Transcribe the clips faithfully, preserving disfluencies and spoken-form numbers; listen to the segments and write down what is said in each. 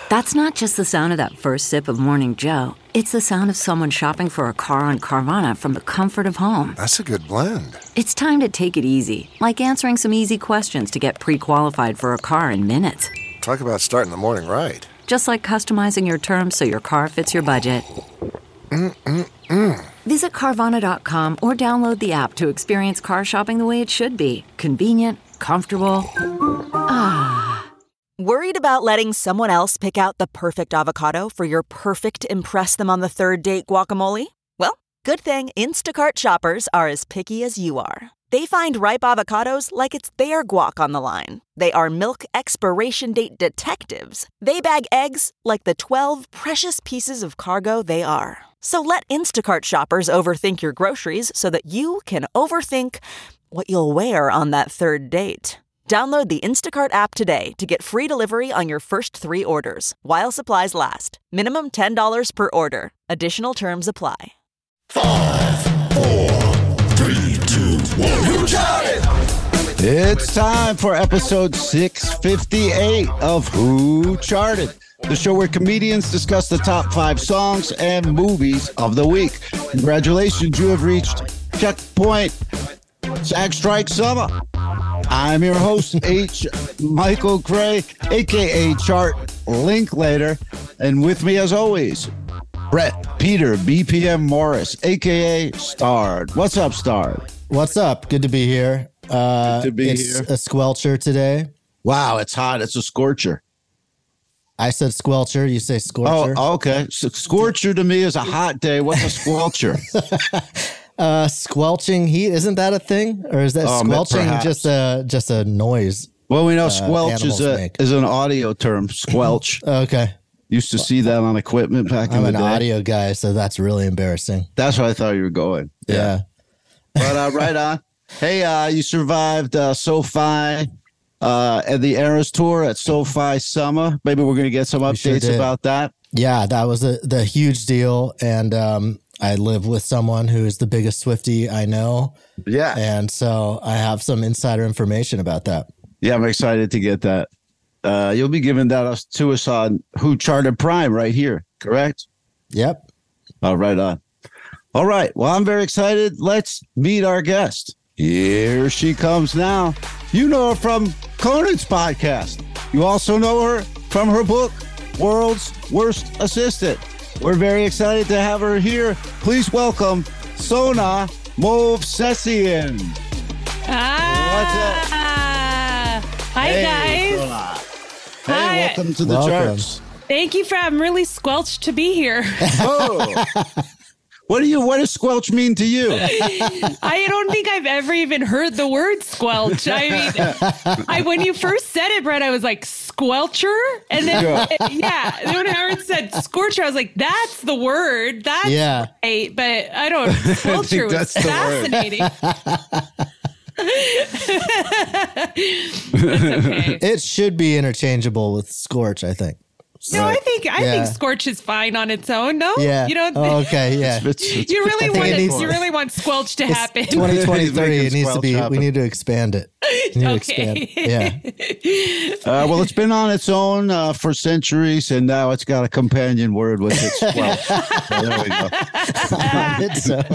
That's not just the sound of that first sip of Morning Joe. It's the sound of someone shopping for a car on Carvana from the comfort of home. That's a good blend. It's time to take it easy, like answering some easy questions to get pre-qualified for a car in minutes. Talk about starting the morning right. Just like customizing your terms so your car fits your budget. Mm-mm-mm. Visit Carvana dot com or download the app to experience car shopping the way it should be. Convenient, comfortable. Ah. Worried about letting someone else pick out the perfect avocado for your perfect impress them on the third date guacamole? Well, good thing Instacart shoppers are as picky as you are. They find ripe avocados like it's their guac on the line. They are milk expiration date detectives. They bag eggs like the twelve precious pieces of cargo they are. So let Instacart shoppers overthink your groceries so that you can overthink what you'll wear on that third date. Download the Instacart app today to get free delivery on your first three orders, while supplies last. Minimum ten dollars per order. Additional terms apply. Five, four, three, two, one. Who Charted? It's time for episode six fifty-eight of Who Charted, the show where comedians discuss the top five songs and movies of the week. Congratulations, you have reached checkpoint SAG Strike Summer. I'm your host, H. Michael Gray, a k a. Chart Linklater. And with me, as always, Brett Peter B P M Morris, a k a. Starred. What's up, Starred? What's up? Good to be here. Uh, Good to be it's here. a squelcher today. Wow, it's hot. It's a scorcher. I said squelcher. You say scorcher. Oh, okay. So scorcher to me is a hot day. What's a squelcher? uh, squelching heat. Isn't that a thing? Or is that Oh, squelching perhaps. just a just a noise? Well, we know uh, squelch is animals a make? is an audio term. Squelch. Okay. Used to see that on equipment back I'm in the an day. audio guy, so that's really embarrassing. That's where I thought you were going. Yeah. But uh, right on. Hey, uh, you survived uh, SoFi uh, and the Eras Tour at SoFi Summer. Maybe we're going to get some We sure updates did. about that. Yeah, that was a, the huge deal. And um, I live with someone who is the biggest Swiftie I know. Yeah. And so I have some insider information about that. Yeah, I'm excited to get that. Uh, you'll be giving that us to us on Who Charted Prime right here, correct? Yep. Oh, right on. All right. Well, I'm very excited. Let's meet our guest. Here she comes now. You know her from Conan's podcast. You also know her from her book, World's Worst Assistant. We're very excited to have her here. Please welcome Sona Movsesian. Ah, hi Hey, guys. Sona. Hey, Hi. welcome to the Welcome. charts. Thank you for. I'm really squelched to be here. Oh. What do you? What does squelch mean to you? I don't think I've ever even heard the word squelch. I mean, I when you first said it, Brett, I was like squelcher, and then Yeah. yeah, then when Howard said scorcher, I was like, that's the word. That's Yeah. right. But I don't. Squelcher was that's the word. fascinating. That's okay. It should be interchangeable with scorch, I think. No, I think I Yeah. think scorch is fine on its own. No, Yeah. you don't. Oh, okay. Yeah. It's- it's- You really I think want it it, needs- you really want squelch to happen. It's twenty twenty-three. It needs to be. Squelch We happen. need to expand it. We need to expand. Okay. Yeah. Uh, well, it's been on its own uh, for centuries, and now it's got a companion word with it. Squelch. So there we go. It's, uh,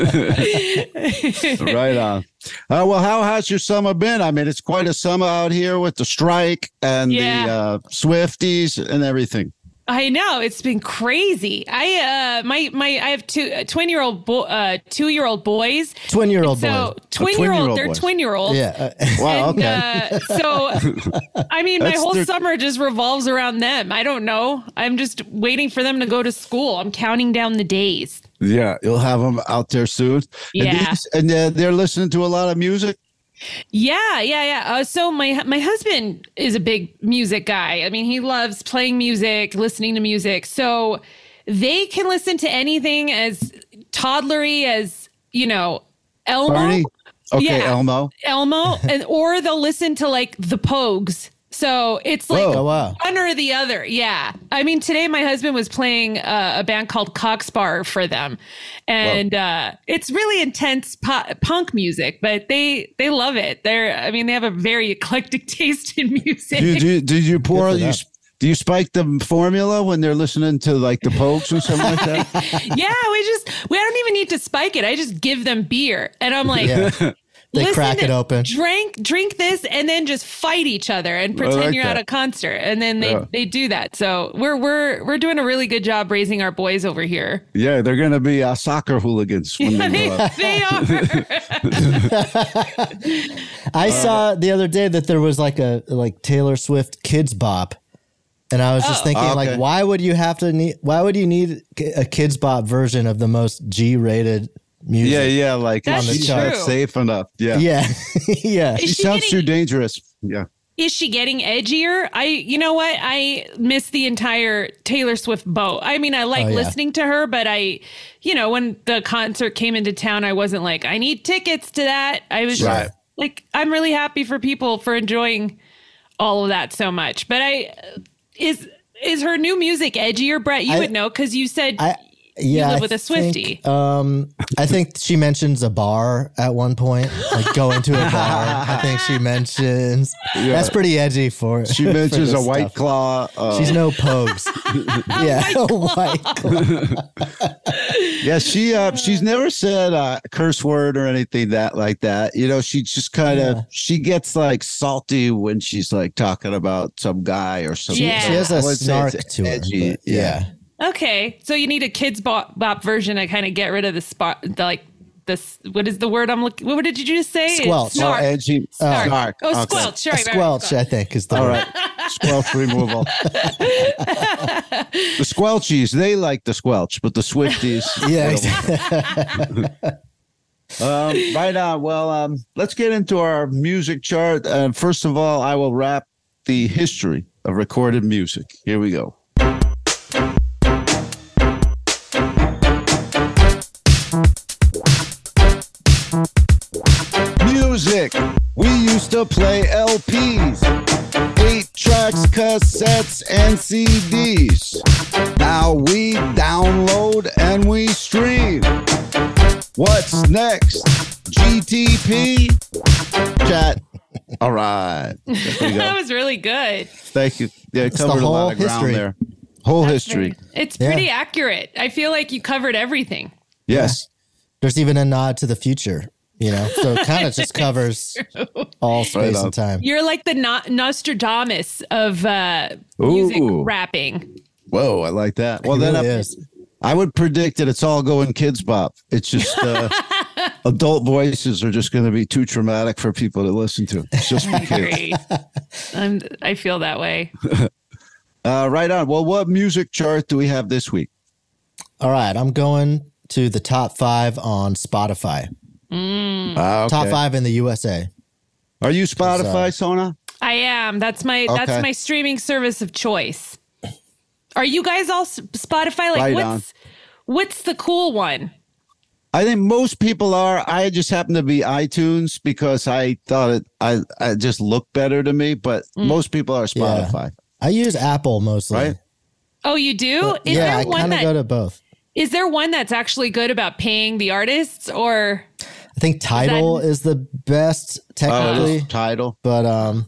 Right on. Uh, well, how has your summer been? I mean, it's quite a summer out here with the strike and Yeah. the uh, Swifties and everything. I know, it's been crazy. I uh my my I have two uh, twin year old bo- uh two year old boys. twin year old So boy. twin year twin-year-old old, they're boys. twin year olds. Yeah. uh, Wow. And, Okay. uh, so, I mean, my That's whole their- summer just revolves around them. I don't know. I'm just waiting for them to go to school. I'm counting down the days. Yeah, you'll have them out there soon. Yeah. And, these, and uh, they're listening to a lot of music. Yeah, yeah, yeah. Uh, so my my husband is a big music guy. I mean, he loves playing music, listening to music. So they can listen to anything as toddlery as, you know, Elmo. Barney? Okay, Yeah. Elmo. Elmo, and or they'll listen to like the Pogues. So it's like Oh, wow. one or the other. Yeah. I mean, today my husband was playing uh, a band called Cockspur for them. And uh, it's really intense po- punk music, but they they love it. They're, I mean, they have a very eclectic taste in music. Did you, did you pour Good for you, them. Do you spike the formula when they're listening to like the Pogues or something like that? Yeah, we just we don't even need to spike it. I just give them beer, and I'm like, Yeah. They listen crack it to- open. drink drink this, and then just fight each other and pretend like you're that. at a concert, and then they Yeah. they do that. So we're we're we're doing a really good job raising our boys over here. Yeah, they're going to be uh, soccer hooligans when they they, grow up. they are. I saw the other day that there was like a like Taylor Swift Kids Bop. And I was just Oh. thinking, Okay. like, why would you have to need? Why would you need a Kids Bop version of the most G-rated music? Yeah, yeah, like That's she's true. not safe enough. Yeah. yeah, yeah. She Is she sounds getting- too dangerous. Yeah. Is she getting edgier? I, you know what? I miss the entire Taylor Swift boat. I mean, I like Oh, yeah. listening to her, but I, you know, when the concert came into town, I wasn't like, I need tickets to that. I was Right. just like, I'm really happy for people for enjoying all of that so much. But I, is is her new music edgier, Brett? You I- would know because you said I yeah. live I with a think, Swiftie. um, I think she mentions a bar at one point, like going to a bar. I think she mentions that's pretty edgy for. She for mentions this a white stuff. claw. Uh, She's no Pogues. yeah, a white claw. yeah, she uh, she's never said a curse word or anything that like that. You know, she just kind of Yeah. she gets like salty when she's like talking about some guy or something. Yeah. She has I a would say snark it's to her. edgy, but yeah. Okay, so you need a Kids Bop, bop version to kind of get rid of the spot, the, like this. What is the word I'm looking? What did you just say? It's Squelch. Oh, Snark. edgy. Snark. Snark. Oh, Okay. squelch. Sorry, A squelch, I think, is the All word. right. Squelch removal. The Squelchies, they like the squelch, but the Swifties. Yeah, they don't. exactly. Um, right on. Well, um, let's get into our music chart. Uh, first of all, I will wrap the history of recorded music. Here we go. Music. We used to play L Ps, eight tracks, cassettes, and C Ds. Now we download and we stream. What's next? G T P? Chat. All right. There we That go. was really good. Thank you. Yeah, the covered a whole lot of ground history. there. Whole history. It's Yeah. pretty accurate. I feel like you covered everything. Yes. There's even a nod to the future, you know? So it kind of just covers all space on. and time. You're like the no- Nostradamus of uh, music Ooh. rapping. Whoa, I like that. Well, It then really I, is. I would predict that it's all going Kids Bop. It's just uh, adult voices are just going to be too traumatic for people to listen to. It's just for kids. Great. I'm, I feel that way. Uh, right on. Well, what music chart do we have this week? All right, I'm going to the top five on Spotify. Ah, okay. Top five in the U S A. Are you Spotify, Sona? I am. That's my Okay. that's my streaming service of choice. Are you guys all S- Spotify? Like Right what's on. what's the cool one? I think most people are. I just happen to be iTunes because I thought it. I, I just looked better to me. But Mm. most people are Spotify. I use Apple mostly. Right. Oh, you do? Is yeah, I there one kind of that go to both. is there one that's actually good about paying the artists or I think Tidal is, the best Oh, technically, it is title. but um,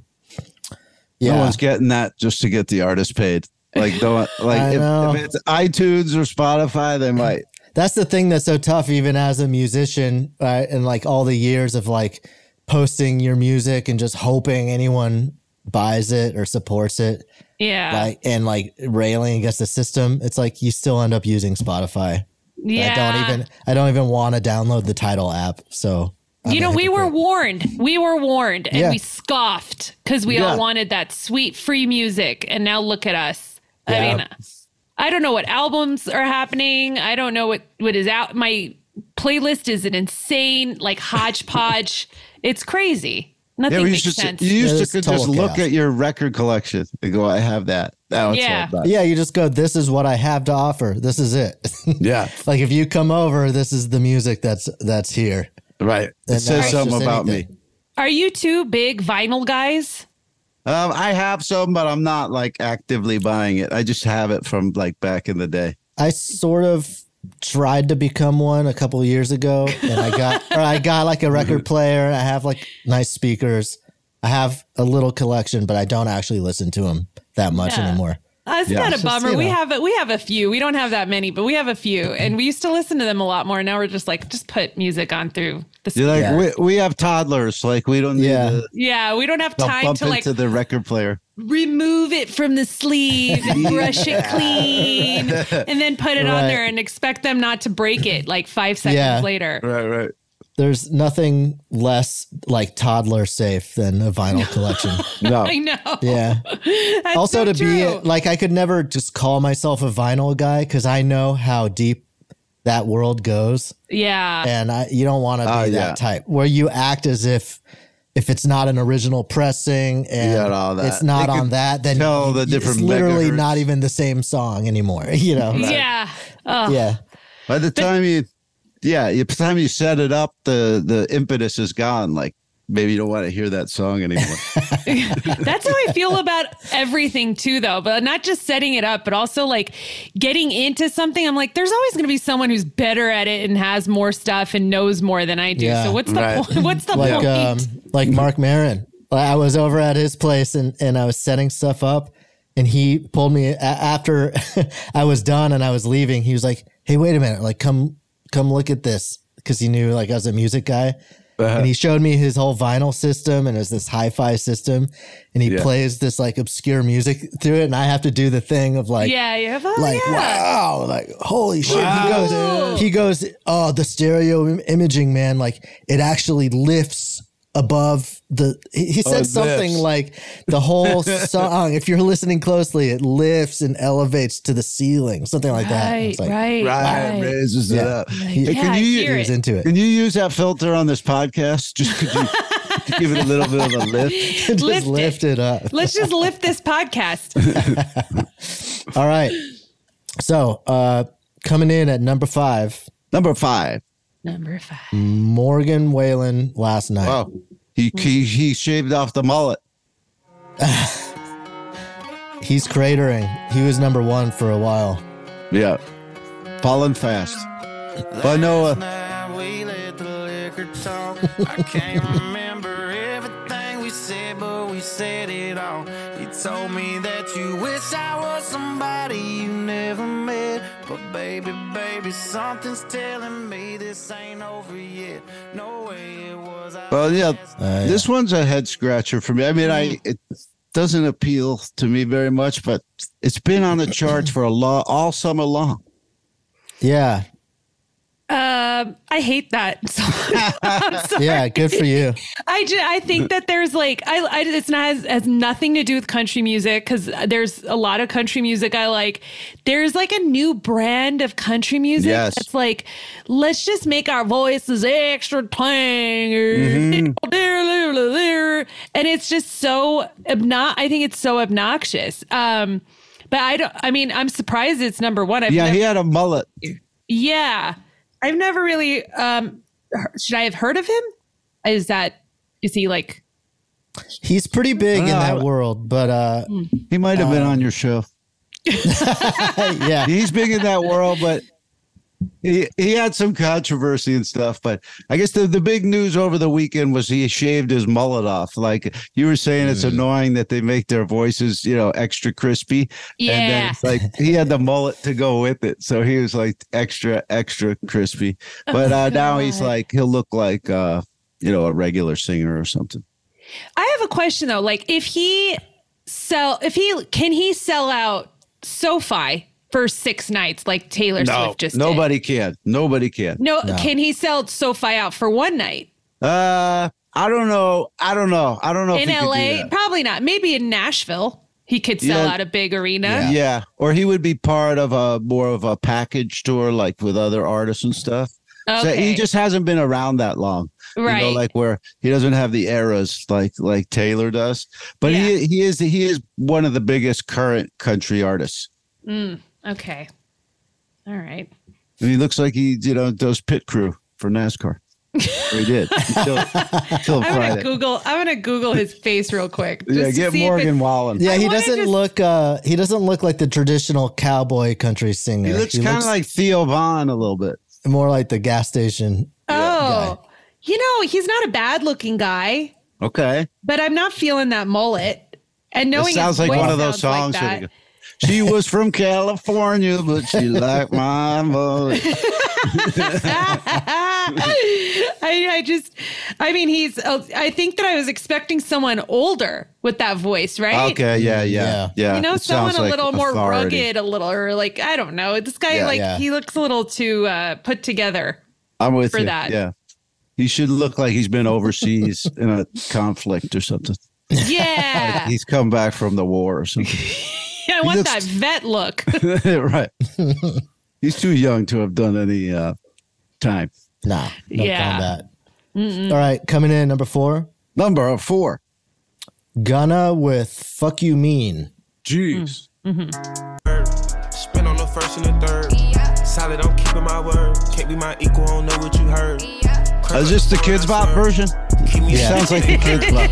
yeah, No one's getting that just to get the artist paid. Like don't like I know. if, if it's iTunes or Spotify, they might. that's the thing that's so tough, even as a musician, right? And like all the years of like posting your music and just hoping anyone buys it or supports it, yeah. like and like railing against the system. It's like you still end up using Spotify. yeah. I don't even I don't even want to download the Tidal app. So I'm You know, a we were hypocrite. warned. We were warned and Yeah. we scoffed because we Yeah. all wanted that sweet free music. And now look at us. I Yeah. mean, I don't know what albums are happening. I don't know what, what is out. My playlist is an insane, like hodgepodge. It's crazy. Nothing Yeah, we makes used to, sense. you used It to is could total just look chaos. at your record collection and go, "I have that." Now it's Yeah. all done. Yeah, you just go, this is what I have to offer. This is it. Yeah, Like if you come over, this is the music that's that's here. right. It And says that's something just about me. anything. Are you two big vinyl guys? Um, I have some, but I'm not like actively buying it. I just have it from like back in the day. I sort of tried to become one a couple of years ago, and I got or I got like a record player. I have like nice speakers. I have a little collection, but I don't actually listen to them that much Yeah. anymore. Uh, it's Yeah. not a It's just, bummer. you We know. have we have a few. We don't have that many, but we have a few, and we used to listen to them a lot more. Now we're just like, just put music on through the. You're like, Yeah. we, we have toddlers. Like, we don't need Yeah. to Yeah, we don't have they'll time bump to like into the record player. remove it from the sleeve and brush it clean, and then put it on Right. there and expect them not to break it like five seconds Yeah. later. Right, right. There's nothing less like toddler safe than a vinyl collection. No. I know. Yeah. That's Also, so to be true. like, I could never just call myself a vinyl guy because I know how deep that world goes, yeah. and I, you don't want to be Oh, that yeah. type where you act as if if it's not an original pressing and Yeah, all that. it's not They on can that, then tell you- the it's different literally megahertz. not even the same song anymore. You know? Yeah. Oh, Yeah. By the time you, yeah, by the time you set it up, the the impetus is gone. Like, maybe you don't want to hear that song anymore. That's how I feel about everything too, though. But not just setting it up, but also like getting into something. I'm like, there's always going to be someone who's better at it and has more stuff and knows more than I do. Yeah. So what's the Right. point? What's the like point? um like Mark Maron. I was over at his place and and I was setting stuff up, and he pulled me a- after I was done and I was leaving. He was like, "Hey, wait a minute! Like, come come look at this," because he knew like I was a music guy. And he showed me his whole vinyl system, and it's this hi-fi system, and he Yeah. plays this like obscure music through it, and I have to do the thing of like, yeah, you have. Oh, like yeah. wow, like holy shit. He goes, he goes, oh, the stereo im- imaging, man, like it actually lifts above the. He, he said it something lifts. like the whole song. If you're listening closely, it lifts and elevates to the ceiling, something like that. Right, It's like, right, Right, right. raises it Yeah. up. He, Hey, Yeah, can I you hear he was into it. can you use that filter on this podcast? Just could you give it a little bit of a lift? Just Lift it. lift it up. Let's just lift this podcast. All right. So, uh, coming in at number five, Number five. Number five. Morgan Wallen last night. Wow, he he he shaved off the mullet. He's cratering. He was number one for a while. Yeah, falling fast. But no, uh, Now we let the liquor talk. I can't remember everything we said, but we said it all. You told me that you wish I was somebody you never met. But baby, baby, something's telling me this ain't over yet. No way it was. I well, yeah, yeah. this one's a head scratcher for me. I mean, I it doesn't appeal to me very much, but it's been on the charts for a lot all summer long. Yeah. Um, I hate that song. I'm sorry. Yeah. Good for you. I just, I think that there's like I, I it's not has, has nothing to do with country music because there's a lot of country music I like. There's like a new brand of country music Yes. that's like, let's just make our voices extra twang, and it's just so obnoxious. I think it's so obnoxious. Um, but I don't. I mean, I'm surprised it's number one. I've Yeah, never, he had a mullet. yeah, I've never really. Um, he- should I have heard of him? Is that is he like? He's pretty big in know, that I- world, but uh, He might have been on your show. yeah. He's big in that world, but he he had some controversy and stuff. But I guess the, the big news over the weekend was he shaved his mullet off. Like you were saying, it's annoying that they make their voices, you know, extra crispy. And then Yeah. it's like he had the mullet to go with it. So he was like extra, extra crispy. But uh, now he's like, he'll look like, uh, you know, a regular singer or something. I have a question though. Like, if he sell, if he can he sell out SoFi for six nights like Taylor Swift just did? nobody can. Nobody can. No, can he sell SoFi out for one night Uh, I don't know. I don't know. I don't know if in he could do L A? that. Probably not. Maybe in Nashville he could sell Yeah. out a big arena. Yeah, or he would be part of a more of a package tour, like with other artists and stuff. So Okay. he just hasn't been around that long, Right. You know, like where he doesn't have the eras like like Taylor does. But he he is he is one of the biggest current country artists. Mm, okay. All right. And he looks like he you know does pit crew for NASCAR. Or he did until, until I'm gonna Friday. Google. I'm gonna Google his face real quick. just Yeah, to get see if Morgan it's- Wallen. Yeah, I he wanna doesn't just- look. Uh, he doesn't look like the traditional cowboy country singer. He looks kind of like Theo Vaughn a little bit. more like the gas station. Oh, you know, he's not a bad looking guy, Okay. but I'm not feeling that mullet. And knowing It sounds his like voice one of those sounds songs. like where that. they go, she was from California, but she liked my voice. I, I just, I mean, he's, uh, I think that I was expecting someone older with that voice, right? Okay, yeah, yeah, Yeah. yeah. You know, It someone sounds a like little more authority. rugged, a little, or like, I don't know. This guy, Yeah. like, Yeah. he looks a little too uh, put together. I'm with for you. that. Yeah, he should look like he's been overseas in a conflict or something. Yeah. He's come back from the war or something. I want looks- that vet look. Right. He's too young to have done any uh, time. Nah, no Yeah. combat. All right, coming in number four, Number four. Gunna with "Fuck You Mean." Jeez. Spin on the first and the third. Solid, I'm keeping my word. Can't be my equal, don't know what you heard. Is this the Kids Bop version? Keep me Yeah. Sounds like the Kids Bop.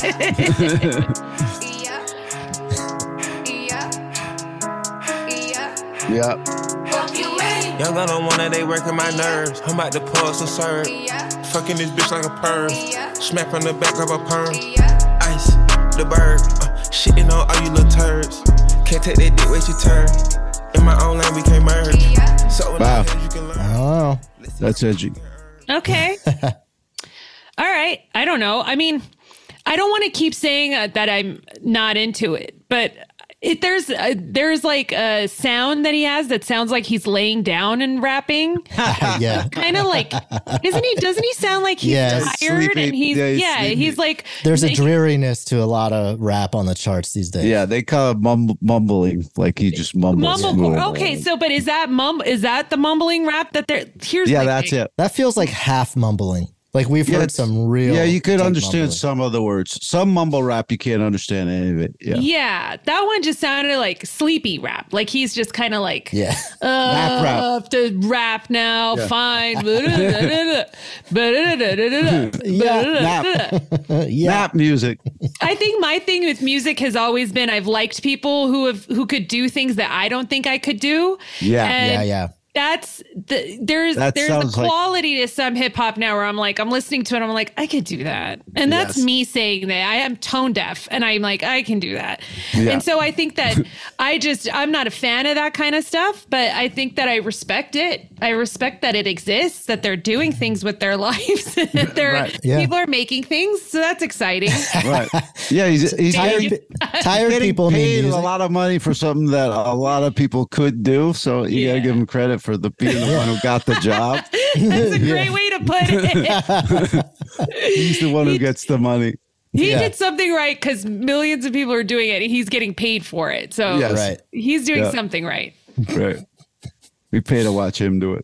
Yeah. Young gun on one that they working my nerves. I'm about to pull some serve. Fucking this bitch like a perm. Smack on the back of a perm. Ice, the bird. Uh, shitting on all you little turds. Can't take that dick, wait your turn. In my own lane, we can't merge. So when Wow. I you can learn. Oh, That's edgy. Okay. All right. I don't know. I mean, I don't want to keep saying uh, that I'm not into it, but it, there's uh, there's like a sound that he has that sounds like he's laying down and rapping. yeah. Kind of like, isn't he? Doesn't he sound like he's Yeah, tired sleepy. and he's Yeah, yeah, he's he's, sleepy. like There's a like- dreariness to a lot of rap on the charts these days. Yeah, they call it mum- mumbling, like he just mumbles. Mumblecore. Okay, so but is that mum? Is that the mumbling rap that they're? Here's Yeah, my that's thing. it. That feels like half mumbling. Like we've Yeah, heard it's- some real. Yeah, you could deep understand mumbling. some of the words. Some mumble rap, you can't understand any of it. Yeah. Yeah, that one just sounded like sleepy rap. Like he's just kind of like, Yeah. uh, Rap, rap. I have to rap now. Yeah. Fine. Yeah. yeah. Nap music. I think my thing with music has always been I've liked people who have who could do things that I don't think I could do. Yeah. And Yeah, yeah. That's the there's That there's a sounds like- quality to some hip hop now where I'm like I'm listening to it I'm like I could do that, and that's Yes. me saying that. I am tone deaf and I'm like I can do that. Yeah. And so I think that I just I'm not a fan of that kind of stuff, but I think that I respect it. I respect that it exists, that they're doing things with their lives, that they're Right. Yeah. people are making things, so that's exciting. Right. Yeah, he's, he's Tired, getting, pe- tired getting people need paid a music. lot of money for something that a lot of people could do. So you got to Yeah. give him credit for the being the one who got the job. That's a great way to put it. He's the one who gets the money. He Yeah. did something right because millions of people are doing it and he's getting paid for it. So Yes. Right. he's doing Yeah. something right. Right. We pay to watch him do it.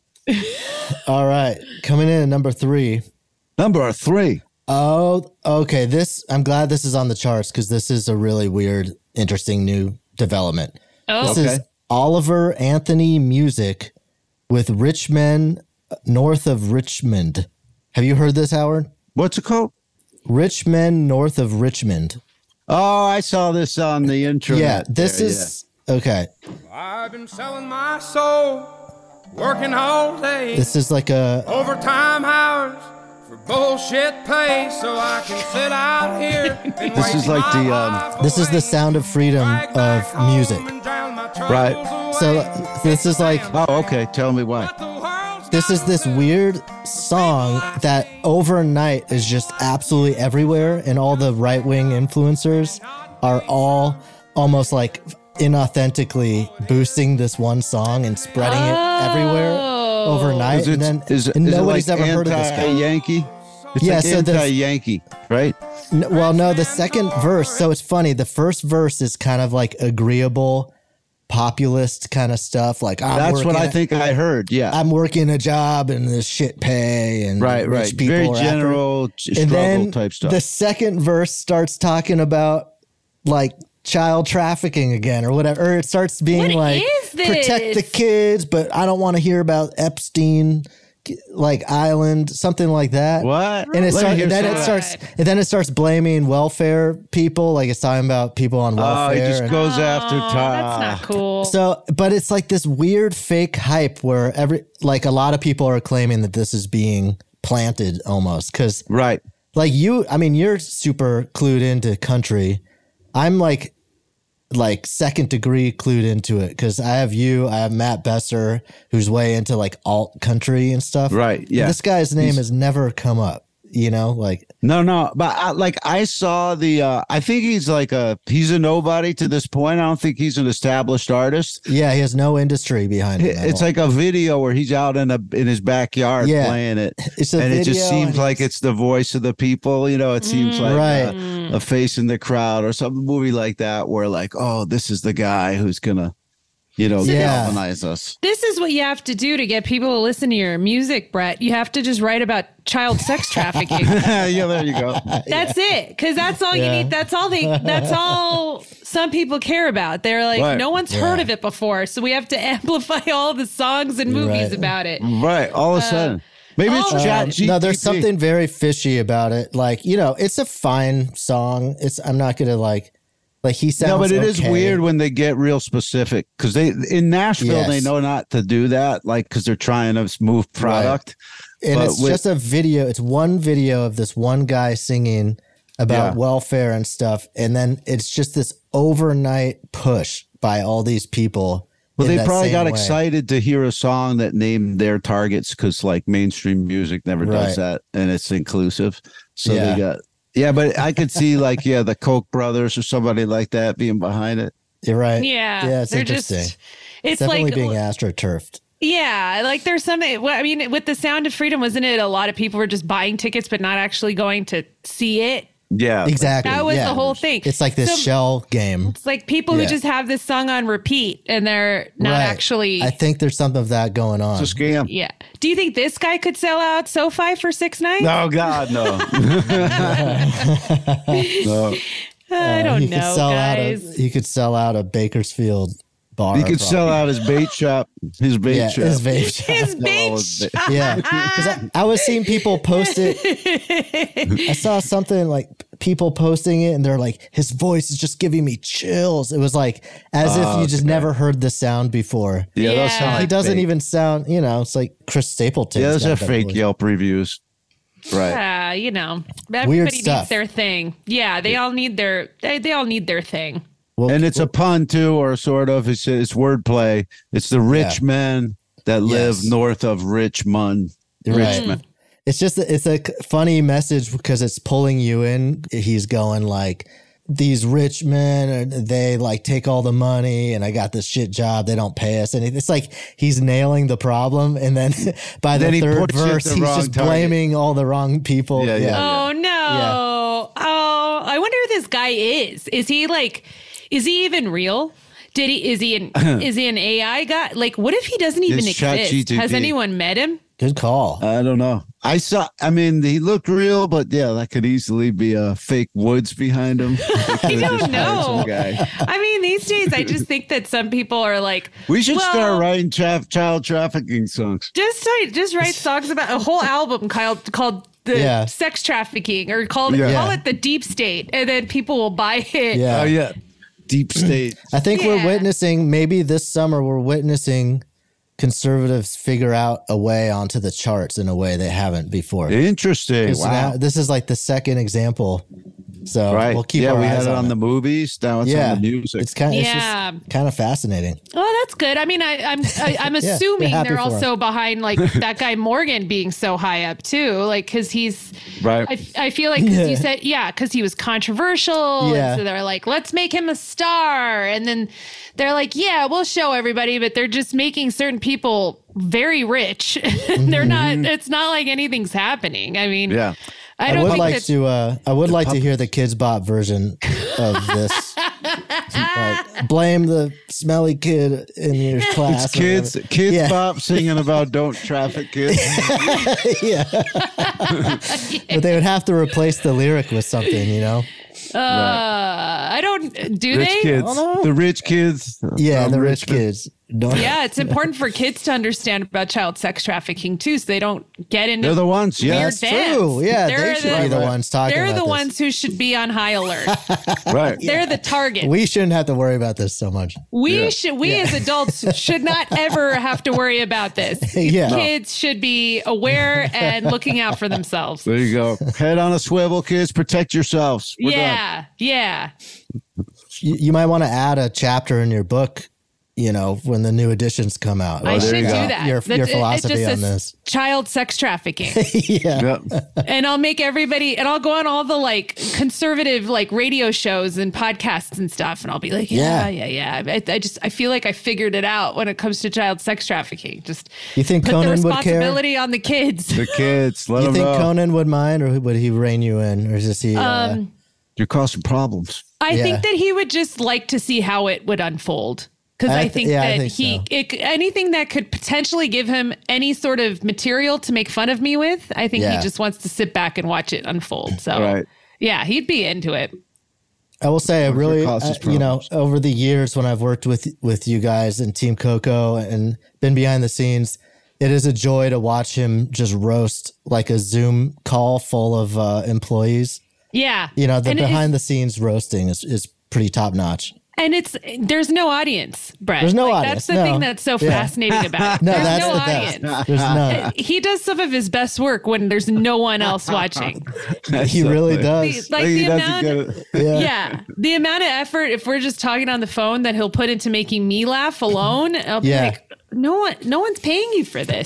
All right. Coming in at number three. Number three. Oh, okay. This, I'm glad this is on the charts because this is a really weird, interesting new development. Oh, This Okay. is Oliver Anthony Music with Rich Men North of Richmond. Have you heard this, Howard? What's it called? Rich Men North of Richmond. Oh, I saw this on the intro. Yeah, this is okay. I've been selling my soul, working all day, This is like a overtime hours for bullshit pay, so I can sit out here. And This is waste like my the, um, life this is the away. sound of freedom Drag back of home music. and drown my troubles Right. away. So this is like Oh, okay. Tell me why. But the world's this is this weird song that overnight is just absolutely everywhere, and all the right wing influencers are all almost like inauthentically boosting this one song and spreading it everywhere overnight. Is it, and then is, it- and is it nobody's like ever heard of this guy. anti-Yankee? It's Yeah, like so this- anti-Yankee, right? N- well, no, the second verse. So it's funny. The first verse is kind of like agreeable, populist kind of stuff. Like I'm That's what working I at- think I heard. Yeah. I'm working a job and this shit pay and right, rich right. people Very are after it. general j- And struggle then type stuff. the second verse starts talking about like child trafficking again or whatever. Or it starts being What like is protect the this? kids, but I don't want to hear about Epstein like island, something like that. What? And it Let me starts, hear and then some it of starts, and then it starts blaming welfare people. Like it's talking about people on Oh, welfare. he just and- goes after Oh, Tom. that's not cool. so, but it's like this weird fake hype where every, like a lot of people are claiming that this is being planted almost. Cause Right. like you, I mean, you're super clued into country. I'm like like second degree clued into it because I have you, I have Matt Besser, who's way into like alt country and stuff. Right. Yeah. This guy's name He's- has never come up. You know, like No, no, but I, like I saw the. Uh, I think he's like a he's a nobody to this point. I don't think he's an established artist. yeah, he has no industry behind him. at It's all. like a video where he's out in a in his backyard Yeah. playing it, It's a and it just video seems and like it's the voice of the people. You know, it seems like Right. uh, a face in the crowd or some movie like that, where like, oh, this is the guy who's gonna, you know, Yeah. galvanize us. This is what you have to do to get people to listen to your music, Brett. You have to just write about child sex trafficking. Yeah, there you go. That's it. Because that's all Yeah. you need. That's all they, that's all some people care about. They're like, Right. no one's Yeah. heard of it before. So we have to amplify all the songs and movies Right. about it. Right, all of a sudden, maybe it's oh, Chat Um, G P T. no, there's something very fishy about it. Like, you know, it's a fine song. It's I'm not gonna like like he sounds No, but it is okay. weird when they get real specific because they in Nashville Yes. they know not to do that, like because they're trying to move product. And But it's with- just a video. It's one video of this one guy singing about Yeah. welfare and stuff. And then it's just this overnight push by all these people. Well, in they that probably same got way. excited to hear a song that named their targets because like mainstream music never does Right. that and it's inclusive. So Yeah. they got, yeah, but I could see like, yeah, the Koch brothers or somebody like that being behind it. You're right. Yeah. Yeah, it's they're interesting. just, It's it's definitely like, being astroturfed. yeah, like there's something, well, I mean, with the Sound of Freedom, wasn't it a lot of people were just buying tickets, but not actually going to see it? Yeah. Exactly. That was yeah. the whole thing. It's like this So- shell game. It's like people Yeah. who just have this song on repeat and they're not Right. actually. I think there's something of that going on. It's a scam. yeah. Do you think this guy could sell out SoFi for six nights? No, God, no. no. I don't he know, could sell guys. out a, he could sell out a Bakersfield bar. He could sell probably. out his bait shop, his bait yeah, shop. his vape shop. His Sell all bait his ba- shop. Yeah, because I, I was seeing people post it. I saw something like people posting it, and they're like, "His voice is just giving me chills." It was like as if Oh, you just okay. never heard the sound before. Yeah, those Yeah. sound like he doesn't fake. even sound, you know, it's like Chris Stapleton. Yeah, those are fake Yelp reviews. Right. Yeah, you know, Weird everybody stuff. needs their thing. Yeah, they all need their. They, they all need their thing. Well, And it's a pun too, or sort of. It's it's wordplay. It's the rich Yeah. men that live Yes. north of Richmond. right. Richmond. It's just it's a c- funny message because it's pulling you in. He's going like, these rich men, uh, they like take all the money, and I got this shit job. They don't pay us, and it's like he's nailing the problem. And then by the Then he third puts it at verse, the he's wrong just target. blaming all the wrong people. Yeah, yeah. Oh no! Oh, I wonder who this guy is. Is he like? Is he even real? Did he? Is he an? is he an A I guy? Like, what if he doesn't even It's exist? ChatGPT. Has anyone met him? Good call. I don't know. I saw. I mean, he looked real, but yeah, that could easily be a fake woods behind him. I don't know. Guy. I mean, these days, I just think that some people are like, We should well, start writing tra- child trafficking songs. Just write, just write songs about a whole album called called the Yeah. sex trafficking, or called Yeah. call Yeah. it the deep state, and then people will buy it. Yeah. Oh yeah, deep state. I think Yeah. we're witnessing, maybe this summer, we're witnessing conservatives figure out a way onto the charts in a way they haven't before. Interesting. 'Cause Wow. now- this is like the second example. So Right. we'll keep yeah, our we eyes had it on it. the movies. Now it's yeah, on the music. It's kind of Yeah. kind of fascinating. Well, that's good. I mean, I, I'm I, I'm Yeah, assuming happy they're for him. also behind like that guy Morgan being so high up too, like because he's Right. I, I feel like 'cause you said yeah, because he was controversial. Yeah. And so they're like, let's make him a star, and then they're like, yeah, we'll show everybody, but they're just making certain people very rich. They're not. It's not like anything's happening. I mean, Yeah. I I, don't would think like that. to. Uh, I would like to hear the Kids Bop version of this. Like, blame the smelly kid in your class. It's or kids, whatever. kids Yeah. pop singing about don't traffic kids. yeah. But they would have to replace the lyric with something, you know? uh, I don't. Do Rich they? kids, the rich kids. Yeah, from the rich Richmond. kids. Don't, Yeah, it's important for kids to understand about child sex trafficking too, so they don't get into. They're the ones. Yeah, weird That's dance. true. Yeah, They're they should the- be the Right. ones talking They're about the this. ones who should be on high alert. right. They're the target. We shouldn't have to worry about this so much. We should. We as adults should not ever have to worry about this. Yeah. No. Kids should be aware and looking out for themselves. There you go. Head on a swivel, kids. Protect yourselves. We're done. Yeah, yeah. You, you might want to add a chapter in your book, you know, when the new editions come out. I Or should do your- that. Your, That's- your it- it philosophy just on says this. Child sex trafficking. yeah. And I'll make everybody, and I'll go on all the like conservative like radio shows and podcasts and stuff, and I'll be like, yeah, yeah, yeah. I, I just I feel like I figured it out when it comes to child sex trafficking. Just You think put Conan the would care? responsibility on the kids. The kids, let You them think know. Conan would mind, or would he rein you in, or is he? Uh, Um, You're causing problems. I Yeah. think that he would just like to see how it would unfold. Because I I, th- think yeah, I that think he, so. it, anything that could potentially give him any sort of material to make fun of me with, I think Yeah. he just wants to sit back and watch it unfold. So, Right. yeah, he'd be into it. I will say, I really, causes uh, you know, problems. over the years when I've worked with with you guys and Team Coco and been behind the scenes, it is a joy to watch him just roast like a Zoom call full of uh, employees. Yeah. You know, the And it- behind the scenes roasting is, is pretty top notch. And it's there's no audience, Brett. There's no Like, audience, That's the no. thing that's so Yeah. fascinating about it. No, there's that's no the audience. best. There's none. He does some of his best work when there's no one else watching. He really does. Like He the doesn't amount, get it. Yeah. yeah, the amount of effort. If we're just talking on the phone, that he'll put into making me laugh alone. I'll be Yeah. like, no one, no one's paying you for this.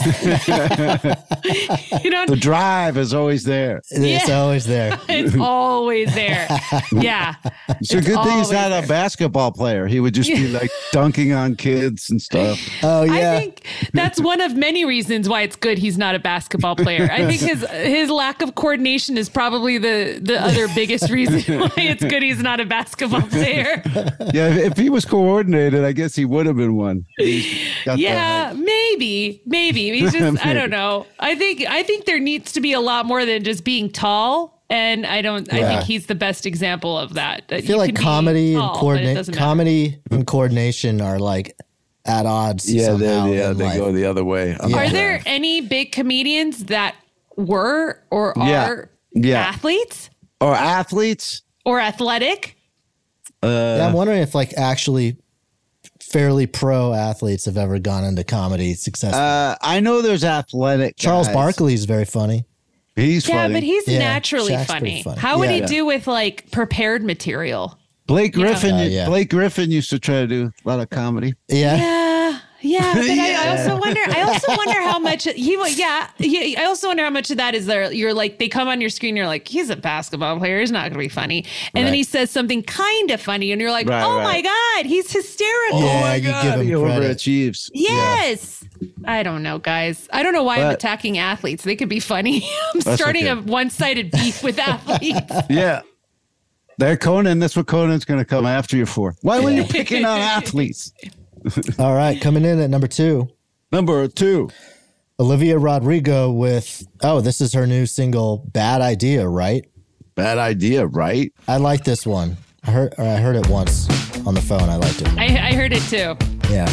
you know, The drive is always there. It's Yeah. always there. it's always there. Yeah, It's a good thing he's always not there. a basketball player. He would just be like dunking on kids and stuff. Oh, yeah. I think that's one of many reasons why it's good he's not a basketball player. I think his his lack of coordination is probably the the other biggest reason why it's good he's not a basketball player. Yeah, if, if he was coordinated, I guess he would have been one. He's got Yeah, maybe, maybe. He's just I don't know. I think I think there needs to be a lot more than just being tall. And I don't I Yeah. think he's the best example of that. I feel like comedy and coordination, coordinate comedy and coordination are like at odds. Yeah, they, somehow yeah, in they life. go the other way. I'm Yeah. Are not- there any big comedians that were or Yeah. are Yeah. athletes Or athletes? or athletic? Uh, Yeah, I'm wondering if like actually fairly pro athletes have ever gone into comedy successfully. uh, I know there's athletic Charles guys. Barkley's very funny. He's Yeah, funny. but he's Yeah, naturally Shaq's funny. pretty funny. How would he Yeah. do with like prepared material? Blake Griffin. Uh, yeah. Blake Griffin used to try to do a lot of comedy. Yeah. Yeah, yeah. But I, I Yeah. also wonder. I also wonder how much he. wa- Yeah, he, I also wonder how much of that is there. You're like they come on your screen. You're like, he's a basketball player. He's not going to be funny. And then Right. he says something kind of funny, and you're like, Right, oh right. my god, he's hysterical. Yeah, oh my you God, give him he credit. overachieves. Yes. I don't know, guys. I don't know why I'm But- attacking athletes. They could be funny. I'm That's starting okay. a one-sided beef with athletes. Yeah. They're Conan. That's what Conan's going to come after you for. Why were you picking on athletes? All right, coming in at number two, Number two. Olivia Rodrigo with oh, this is her new single, "Bad Idea," right? Bad idea, right? I like this one. I heard or I heard it once on the phone. I liked it. I, I heard it too. Yeah.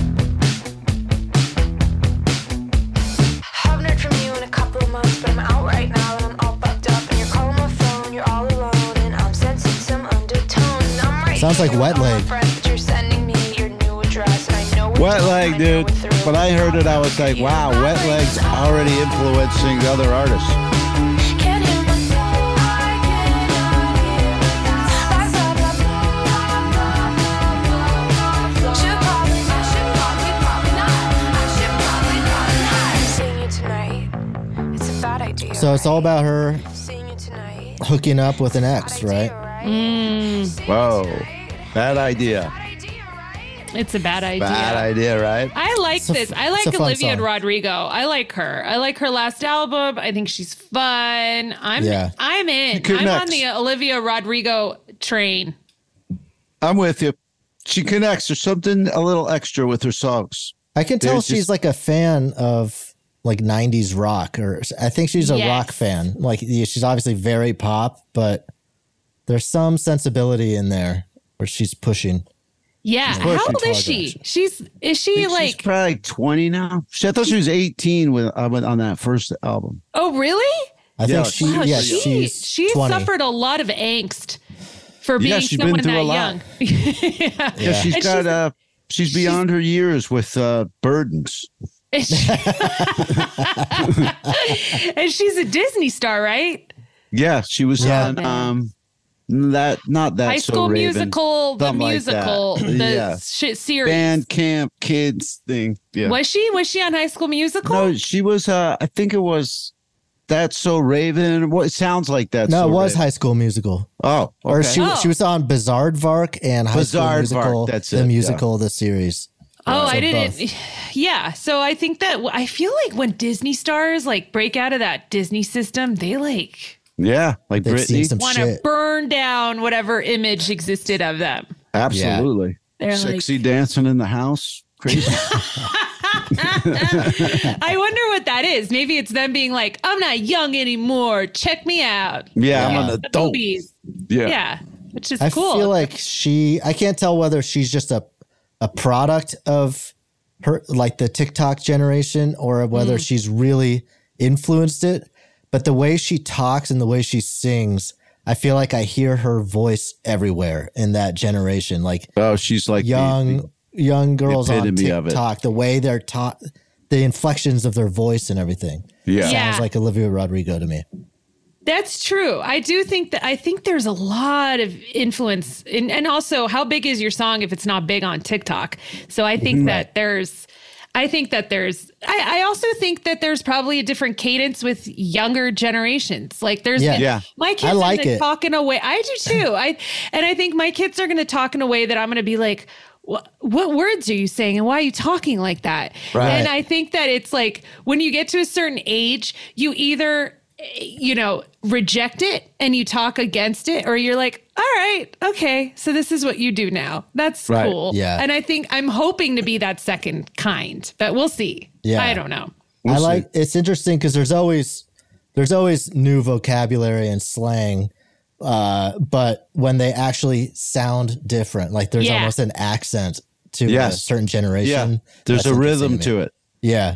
Haven't heard from you in a couple of months, but I'm out right now and I'm all fucked up. And you're calling my phone, you're all alone, and I'm sensing some undertone. And I'm right Sounds like here with Wet all my Leg. friends, but you're sending me your new address, and I know we're Wet done, Leg, I know dude. we're through. When I heard it, I was like, wow, Wet Leg's already influencing other artists. Can't hear myself, I cannot hear. Blah, blah, blah, blah. Should probably, I should probably, probably not. I should probably, probably not. I'm seeing you tonight. It's a bad idea. So it's all about her Seeing you tonight. hooking up with an ex, right? Whoa. Bad idea. It's a bad idea. Bad idea, right? I like It's a this. f- I like it's a fun Olivia song. Rodrigo. I like her. I like her last album. I think she's fun. I'm Yeah. I'm in. She I'm on connects. the Olivia Rodrigo train. I'm with you. She connects. There's something a little extra with her songs. I can tell There's she's just- like a fan of like nineties rock, or I think she's a Yes. rock fan. Like yeah, she's obviously very pop, but there's some sensibility in there where she's pushing. Yeah. She's How pushing old is hard, she? actually. She's is she I think she's like probably twenty now. She, I thought she was eighteen when I went on that first album. oh really? I Yeah, think she, Wow, yeah, she, she's she twenty. suffered a lot of angst for being Yeah, she's been someone through that a lot. young. Yeah, Yeah. she's And got she's- uh she's beyond her years with uh burdens. and she's a Disney star, right? Yeah, she was Yeah. on um That not that High so School Raven. Musical, the Something like musical, that. the Yeah. shit series. Band camp kids thing. Yeah. Was she? Was she on High School Musical? No, she was. Uh, I think it was. That's So Raven. What it sounds like that. No, so it was Raven. High School Musical. Oh, Or okay. she Oh. she was on Bizarre and High School Bizarre Musical. Vark, that's the it, musical, the series. Oh, So I didn't. both. Yeah. So I think that I feel like when Disney stars like break out of that Disney system, they like Yeah, like They've seen Britney. some want to shit. burn down whatever image existed of them. Absolutely. They're Sexy dancing in the house. Crazy. I wonder what that is. Maybe it's them being like, I'm not young anymore. Check me out. Yeah, I'm The an adult. boobies. Yeah. Yeah. Which is I cool. feel like she. I can't tell whether she's just a a product of her, like the TikTok generation, or whether Mm. she's really influenced it. But the way she talks and the way she sings, I feel like I hear her voice everywhere in that generation. Like, oh, she's like young the, young girls on epitome of it. TikTok. The way they're taught, the inflections of their voice and everything. Yeah. sounds Yeah. like Olivia Rodrigo to me. That's true. I do think that I think there's a lot of influence in, and also how big is your song if it's not big on TikTok? So I think that there's I think that there's I, I also think that there's probably a different cadence with younger generations. Like there's Yeah. been- Yeah. my kids I like are gonna it. talk in a way. I do too. I and I think my kids are gonna talk in a way that I'm gonna be like, what, what words are you saying and why are you talking like that? Right. And I think that it's like when you get to a certain age, you either you know, reject it and you talk against it, or you're like, all right, okay, so this is what you do now. That's Right. cool. Yeah. And I think I'm hoping to be that second kind, but we'll see. Yeah. I don't know. I We'll like it's interesting because there's always there's always new vocabulary and slang, uh, but when they actually sound different, like there's Yeah. almost an accent to a Yes. certain generation. Yeah. There's That's a rhythm interesting to me. it. Yeah,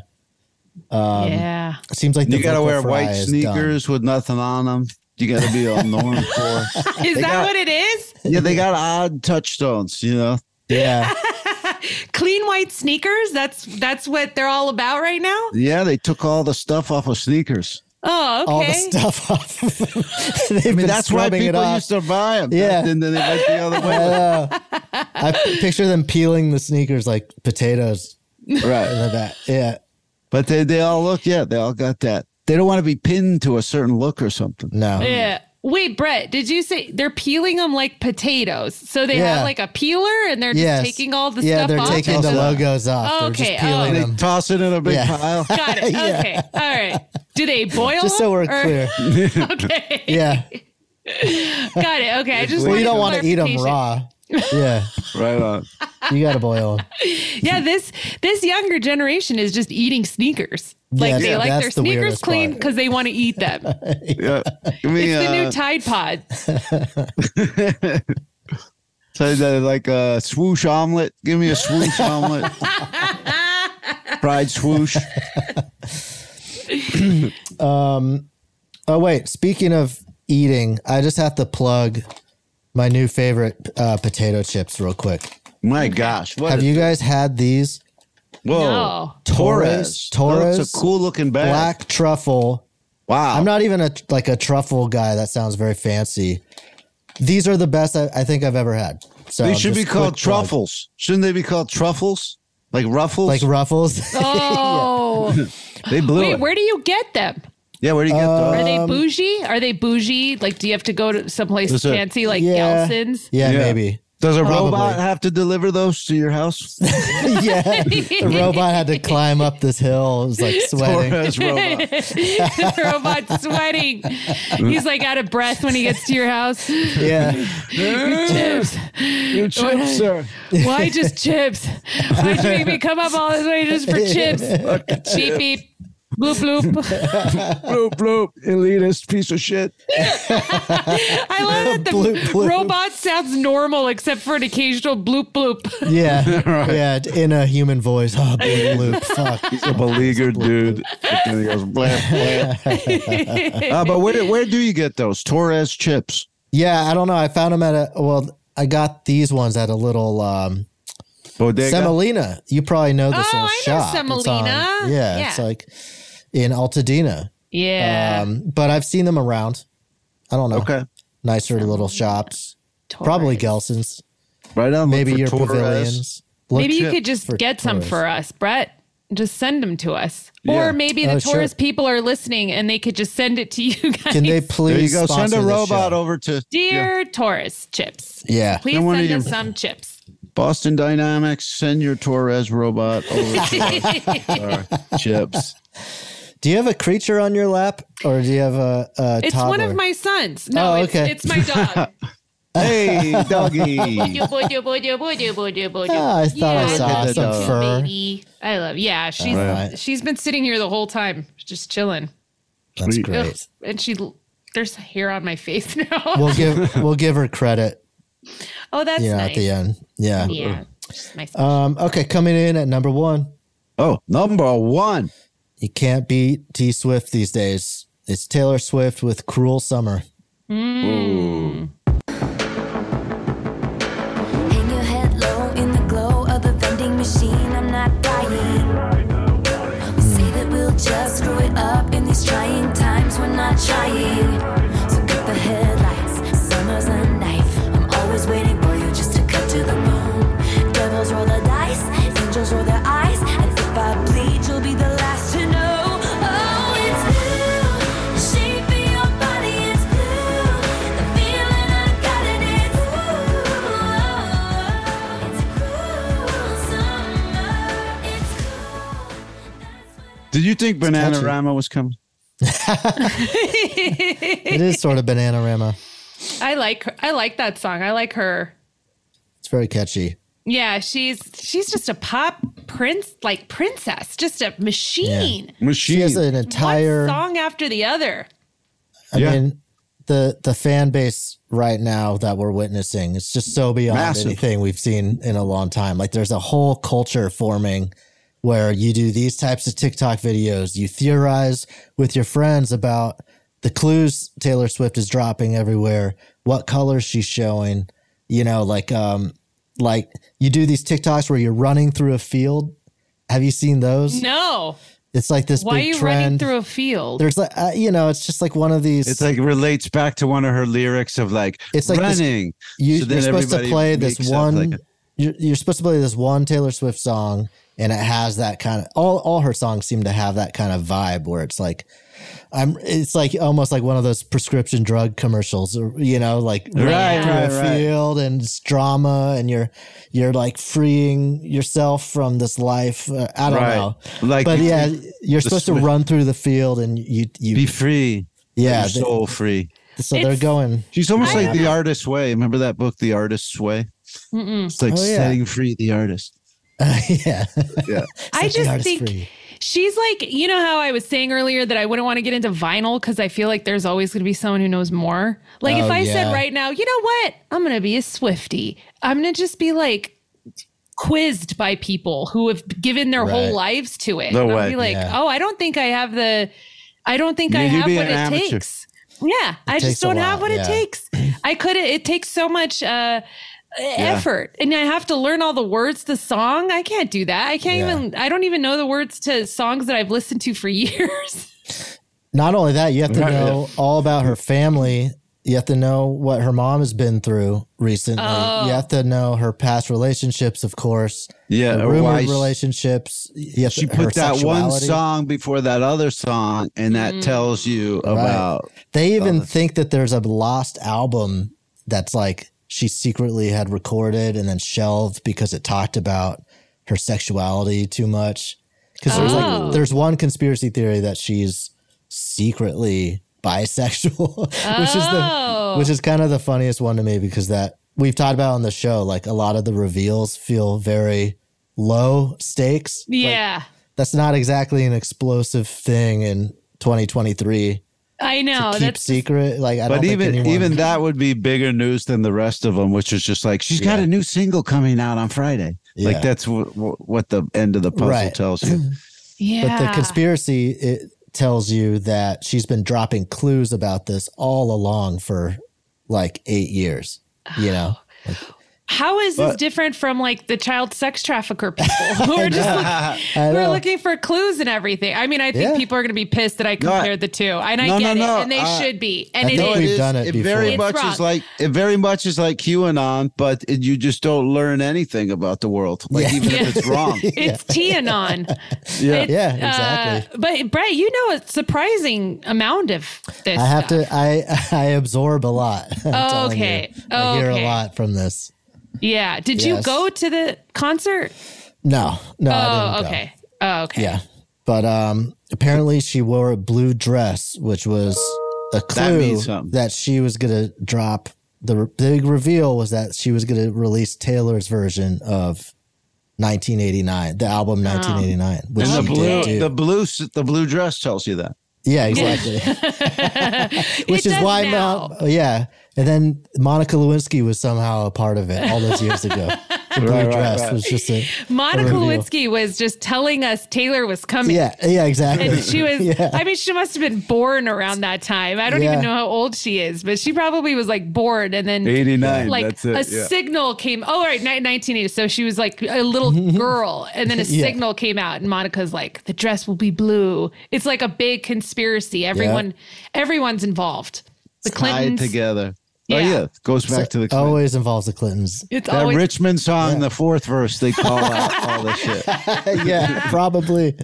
Um, yeah. it seems like the You got to vocal wear fry white is sneakers with nothing on them. You got to be on norm for. Is They that got- what it is? Yeah, they got odd touchstones, you know? done. Yeah, Clean white sneakers? That's that's what they're all about right now? Yeah, they took all the stuff off of sneakers. Oh, okay. all the stuff off. They've I mean, been that's why scrubbing it people off. used to buy them. Yeah. And then they went the other I, way. know. I p- picture them peeling the sneakers like potatoes in Right. the back. Yeah, But they, they all look, yeah, they all got that. They don't want to be pinned to a certain look or something. no. Yeah. Wait, Brett, did you say they're peeling them like potatoes? So they Yeah. have like a peeler and they're just Yes. taking all the yeah, stuff they're off? taking the logos off. They're Okay, just peeling oh. They them. toss it in a big Yeah. pile. Got it. Yeah. Okay. All right. Do they boil Just so we're them, or- clear. Okay. Yeah. Got it. Okay. I just Well, you wanted don't want to eat them clarification. raw. Yeah, Right on. you got to boil them. Yeah, this this younger generation is just eating sneakers. Like Yeah, they yeah, like that's their the sneakers weirdest clean part. because they want to eat them. Yeah. Give me, It's the new uh, Tide Pod. so that like a swoosh omelet. Give me a swoosh omelet. Fried swoosh. Um, oh wait, speaking of eating, I just have to plug my new favorite uh, potato chips real quick. My gosh. What Have is- you guys had these? Whoa. No. Torres. Torres. That's a cool looking bag. Black truffle. Wow. I'm not even a like a truffle guy. That sounds very fancy. These are the best I, I think I've ever had. So They should be just called quick plug. truffles. Shouldn't they be called truffles? Like ruffles? like ruffles. Oh. they blew Wait, it. where do you get them? yeah, where do you get Uh, those? Are they bougie? Are they bougie? Like, do you have to go to someplace Is it- fancy like Yeah. Gelson's? yeah, Yeah. maybe. Does a Probably. robot have to deliver those to your house? Yeah, the robot had to climb up this hill. It was like sweating. Torres robot. The robot's sweating. He's like out of breath when he gets to your house. Yeah, Chips. Your chips, sir. Why just chips? Why'd you make me come up all this way just for chips? Beep beep. Bloop bloop. Bloop, bloop. Elitist piece of shit. I love that the Bloop, bloop. robot sounds normal except for an occasional bloop bloop. yeah, yeah. In a human voice. Oh, bloop, bloop. Fuck. He's a beleaguered dude. And then he goes, blah, blah. Uh, but where, do- where do you get those? Torres chips. Yeah, I don't know. I found them at a. Well, I got these ones at a little. Um, Bodega. Semolina. You probably know this Oh, little I know shop. It's on- Semolina. yeah, Yeah. it's like in Altadena. Yeah. Um, but I've seen them around. I don't know. Okay. nicer little shops. Torres. Probably Gelson's. Right on. Maybe look your for Torres. pavilions. Look Maybe you chip could just for get some Torres. for us, Brett. Just send them to us. Yeah. Or maybe the Oh, Taurus sure. people are listening and they could just send it to you guys. Can they please There you go. Send sponsor a this robot show? over to Dear Taurus chips. Yeah. Please Send one of send your- us some chips. Boston Dynamics. Send your Torres robot over to our chips. Do you have a creature on your lap, or do you have a, a It's toddler? one of my sons. No, Oh, it's, okay. it's my dog. Hey, doggy. Bojo, bojo, bojo, bojo, bojo, bojo. Ah, I thought I Yeah, saw that's some cute, fur. baby. I love. Yeah, she's right. she's been sitting here the whole time, just chilling. That's Sweet. great. Ugh, and she there's hair on my face now. We'll give we'll give her credit. Oh, that's You know, nice. at the end. Yeah. Yeah, she's my Um. Okay, coming in at number one. Oh, number one. You can't beat T Swift these days. It's Taylor Swift with "Cruel Summer." Mm. Hang your head low in the glow of the vending machine. I'm not dying. We say that we'll just screw it up in these trying times. We're not trying. So cut the headlights. Summer's a knife. I'm always waiting for you just to cut to the bone. Devils roll the dice. Angels roll their eyes. And if I bleed, you'll be the last to know. Oh, it's blue. The shape of your body is blue. The feeling I got it is blue. It's cruel summer. It's cool. Did you think catchy. Bananarama was coming? It is sort of Bananarama. I like her. I like that song. I like her. It's very catchy. Yeah, she's she's just a pop prince, like princess, just a machine. Machine. She has an entire. One song after the other. I Yeah. mean, the the fan base right now that we're witnessing, it's just so beyond Massive. anything we've seen in a long time. Like there's a whole culture forming where you do these types of TikTok videos, you theorize with your friends about the clues Taylor Swift is dropping everywhere, what colors she's showing, you know, like um like you do these TikToks where you're running through a field. Have you seen those? No. It's like this Why are big you trend. running through a field? There's like uh, you know, it's just like one of these. It's like relates back to one of her lyrics of like, It's like this- running. You, So then you're supposed to everybody play this makes up one. like a- you're, you're supposed to play this one Taylor Swift song, and it has that kind of. All all her songs seem to have that kind of vibe where it's like, I'm. It's like almost like one of those prescription drug commercials, or you know, like running Right, through right, a right. field and it's drama, and you're you're like freeing yourself from this life. Uh, I don't Right. know, Like but you- yeah, you're the supposed to Swift- run through the field and you you Be free. yeah. Your they- soul free. so they're It's- going. She's almost I- like the artist's way. Remember that book, The Artist's Way? Mm-mm. It's like Oh, yeah. setting free the artist. yeah. Yeah. I Set the just artist think free. she's like, you know how I was saying earlier that I wouldn't want to get into vinyl because I feel like there's always going to be someone who knows more. Like Oh, if I yeah. said right now, you know what? I'm going to be a Swiftie. I'm going to just be like quizzed by people who have given their Right. whole lives to it. No and I'll way. be like, Yeah. oh, I don't think I have the, I don't think You- I you'd have be what an it amateur. takes. Yeah, I takes just a don't have lot, what yeah. it takes. I could. It takes so much uh, effort, and I have to learn all the words to song. I can't do that. I can't Yeah. even. I don't even know the words to songs that I've listened to for years. Not only that, you have to Right, know all about her family. You have to know what her mom has been through recently. Oh. You have to know her past relationships, of course. Yeah. her Or rumored why she- relationships. You have she to, her put that one sexuality. song before that other song, and that tells you about. They even Oh. think that there's a lost album that's like she secretly had recorded and then shelved because it talked about her sexuality too much. Because there's Oh. like there's one conspiracy theory that she's secretly bisexual, which is the Oh. which is kind of the funniest one to me because that we've talked about on the show. Like a lot of the reveals feel very low stakes. Like, Yeah, that's not exactly an explosive thing in twenty twenty-three. I know. Keep That's secret. Like I don't But think even anyone, even that would be bigger news than the rest of them, which is just like she's got Yeah. a new single coming out on Friday. Yeah. Like that's what, what the end of the puzzle Right. tells you. yeah. But the conspiracy it tells you that she's been dropping clues about this all along for like eight years. You know, like, How is this But- different from like the child sex trafficker people who are just look, I who are know. looking for clues and everything? I mean, I think Yeah. people are going to be pissed that I compared the two, and I No, get no, no. it, and they Uh, should be. And I it think is. we've is- done it It very before. much It's is wrong. like it very much is like QAnon, but it, you just don't learn anything about the world. Like Yeah. even Yeah. if it's wrong. It's TAnon. Yeah. It's, Yeah, uh, exactly. but Brett, you know a surprising amount of this. I have stuff. to. I I absorb a lot. I'm telling Okay. you. I hear a Okay. lot from this. Yeah. Did you Yes. go to the concert? No, no. I Oh, didn't go. okay. Oh, okay. Yeah, but um, apparently she wore a blue dress, which was a clue means something. that she was gonna drop. The re- big reveal was that she was gonna release Taylor's version of nineteen eighty-nine, the album nineteen eighty-nine, which And the she blue, did do. the blue, s- the blue dress tells you that. Yeah, exactly. Which It is does why, now. Mo- yeah. And then Monica Lewinsky was somehow a part of it all those years ago. The blue Right, right, dress right. was just a Monica a reveal. Lewinsky was just telling us Taylor was coming. Yeah, yeah, exactly. And she was, Yeah. I mean, she must have been born around that time. I don't Yeah. even know how old she is, but she probably was like born. And then eighty-nine. like that's it. a yeah. signal came. Oh, right, ni- nineteen eighty. So she was like a little girl. And then a Yeah. signal came out. And Monica's like, the dress will be blue. It's like a big conspiracy. Everyone, everyone's involved. The Tied Clintons. together. Yeah. Oh yeah, goes back to the Clintons. Always involves the Clintons. It's that always Richmond song, the fourth verse, they call out all this shit. Yeah, probably.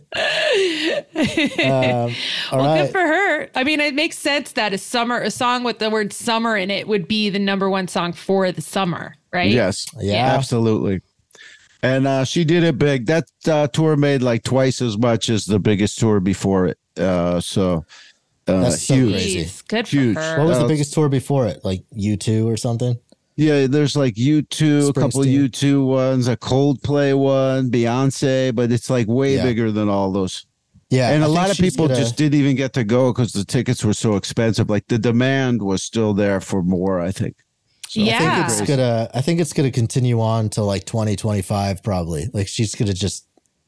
Um, all well, right. good for her. I mean, it makes sense that a summer, a song with the word summer in it would be the number one song for the summer, right? Yes, Yeah. absolutely. And uh, she did it big. That uh, tour made like twice as much as the biggest tour before it. Uh, so uh, That's so huge. crazy. Jeez, good for Huge. her. What was Uh, the biggest tour before it? Like U two or something? Yeah, there's like U two, a couple Springsteen. U two ones, a Coldplay one, Beyonce, but it's like way Yeah. bigger than all those. Yeah. And a a lot of people just didn't even get to go because the tickets were so expensive. Like the demand was still there for more, I think. So Yeah. I think it's gonna. I think it's gonna continue on to like twenty twenty-five, probably. Like she's gonna just.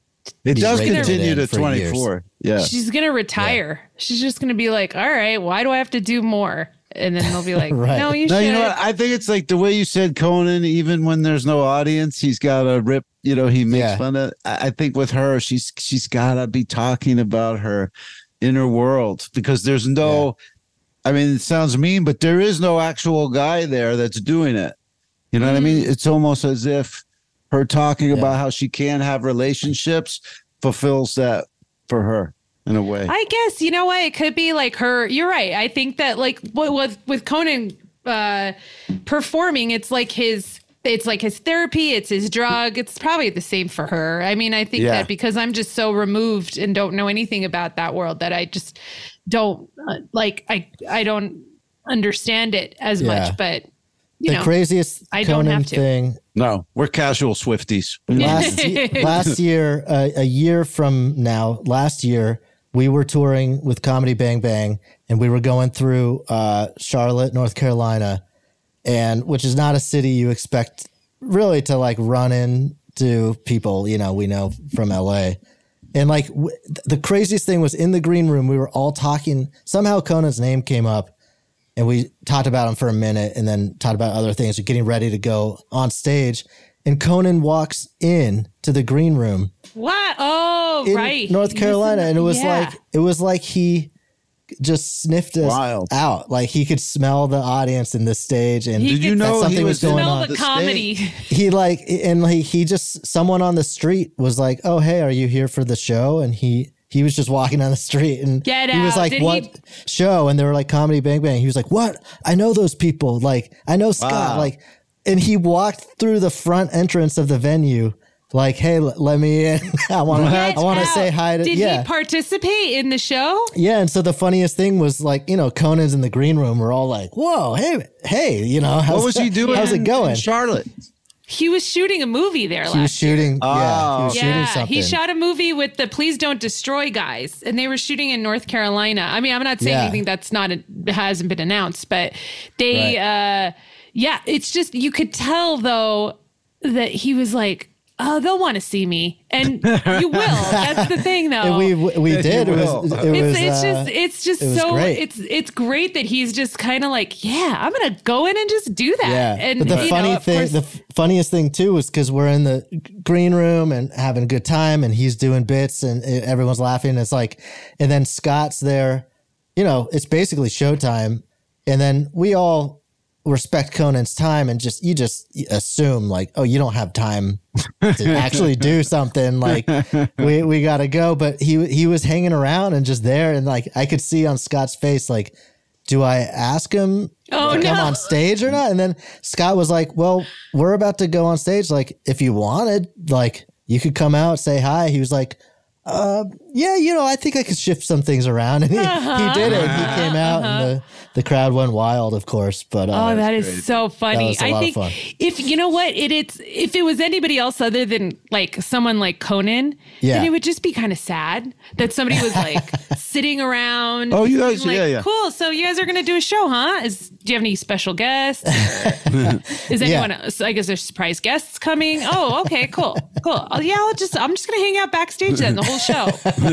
It be does raking it continue in to for twenty-four. Yeah. She's gonna retire. She's just gonna be like, all right, why do I have to do more? And then they'll be like, Right. no, you No, should. you know what? I think it's like the way you said Conan, even when there's no audience, he's got to rip, you know, he makes Yeah. fun of. I I think with her, she's she's got to be talking about her inner world because there's no, I mean, it sounds mean, but there is no actual guy there that's doing it. You know what I mean? It's almost as if her talking Yeah. about how she can't have relationships fulfills that for her in a way. I guess, you know what? It could be like her. You're right. I think that like what with with Conan uh, performing, it's like his. It's like his therapy. It's his drug. It's probably the same for her. I mean, I think Yeah. that because I'm just so removed and don't know anything about that world that I just don't uh, like. I I don't understand it as Yeah. much. But you The know, craziest I don't Conan have to. thing no, we're casual Swifties. last ye- last year, uh, a year from now, last year we were touring with Comedy Bang Bang, and we were going through uh, Charlotte, North Carolina, and which is not a city you expect really to like run into people you know we know from L A. And like w- the craziest thing was in the green room, we were all talking. Somehow Conan's name came up. And we talked about him for a minute and then talked about other things. We're getting ready to go on stage. And Conan walks in to the green room what? Oh, in right, North He Carolina. was in- And it was yeah. like, it was like he just sniffed us Wild. out. Like he could smell the audience in the stage. And He Did you could know that he something was was going smell on? the the comedy. He like, and like, he just, someone on the street was like, oh, hey, are you here for the show? And he, he was just walking down the street and Get he was out. like, Did what he- show? And they were like, Comedy Bang Bang. He was like, what? I know those people. Like, I know Scott. Wow. Like, and he walked through the front entrance of the venue. Like, hey, l- let me in. I want to, Get I want to out. say hi to, Did yeah. he participate in the show? Yeah, and so the funniest thing was like, you know, Conan's in the green room. We're all like, "Whoa, hey, hey!" You know, how's, What was he doing? How's it in- going? in Charlotte? He was shooting a movie there last He was shooting. Oh. Yeah, he was shooting Yeah, something. he shot a movie with the Please Don't Destroy guys, and they were shooting in North Carolina. I mean, I'm not saying Yeah. anything that's not hasn't been announced, but they, uh, yeah, it's just you could tell though that he was like, oh, they'll want to see me, and you will. That's the thing, though. And we we did. It was. It it's, was. it's uh, just. It's just it was so. great. It's it's great that he's just kind of like, yeah, I'm gonna go in and just do that. Yeah. And but the you funny know, of thing, course- the f- funniest thing too, was because we're in the green room and having a good time, and he's doing bits, and it, everyone's laughing. And it's like, and then Scott's there. You know, it's basically showtime, and then we all respect Conan's time, and just you just assume like, oh, you don't have time to actually do something. Like we we gotta go. But he he was hanging around and just there, and like I could see on Scott's face, like, do I ask him Oh, to come no. on stage or not? And then Scott was like, well, we're about to go on stage. Like, if you wanted, like, you could come out, say hi. He was like, uh, yeah, you know, I think I could shift some things around. And he, Uh-huh. he did it. He came out, Uh-huh. and the, the crowd went wild, of course. But uh, Oh, that is so funny. That was a I lot think of fun. if you know what it, it's if it was anybody else other than like someone like Conan, Yeah. then it would just be kind of sad that somebody was like sitting around. Oh, you guys- being like, yeah, yeah. Cool. So you guys are gonna do a show, huh? Is do you have any special guests? Or is Yeah. anyone else? I guess there's surprise guests coming. Oh, okay, cool, cool. Oh, yeah, I'll just I'm just gonna hang out backstage then the whole show.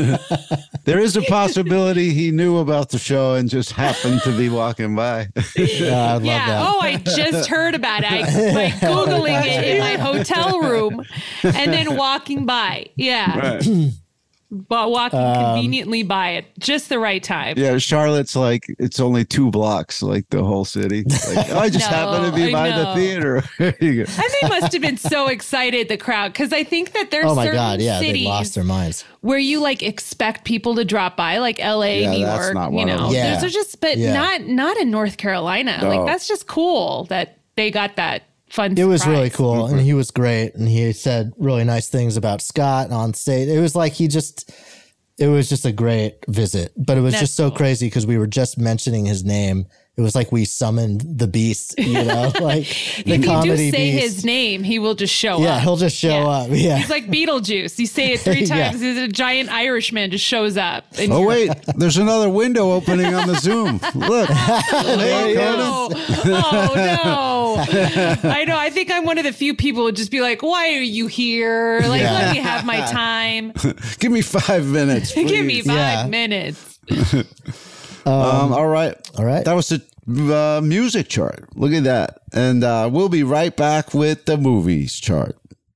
There is a possibility he knew about the show and just happened to be walking by. Yeah, I love yeah. that. Oh, I just heard about it. I like Googling it in my hotel room and then walking by. Yeah. Right. But walking Um, conveniently by at just the right time. Yeah, Charlotte's like, it's only two blocks, like the whole city. Like, oh, I just No, happen to be I by know. the theater. There you go. And they must have been so excited, the crowd, because I think that there's Oh my certain God. Yeah. They cities lost their minds. where you like expect people to drop by, like L A, Yeah, New that's York, not you one of know. them. Yeah. Those are just, but Yeah. not not in North Carolina. No. Like that's just cool that they got that fun. It was really surprise. cool. And he was great. And he said really nice things about Scott on stage. It was like he just, it was just a great visit. But it was That's just so cool. crazy because we were just mentioning his name. It was like we summoned the beast, you know, like the If you do comedy say beast. his name, he will just show Yeah, up. he'll just show up. Yeah. He's like Beetlejuice. You say it three Yeah. times, he's a giant Irishman just shows up. And Oh, you're- wait, there's another window opening on the Zoom. Look. There he Oh, is. no. Oh, no. I know. I think I'm one of the few people who would just be like, why are you here? Like, Yeah. let me have my time. Give me five minutes. Give me please. five Yeah. minutes. Um, all right. All right. That was the uh, music chart. Look at that. And uh, we'll be right back with the movies chart.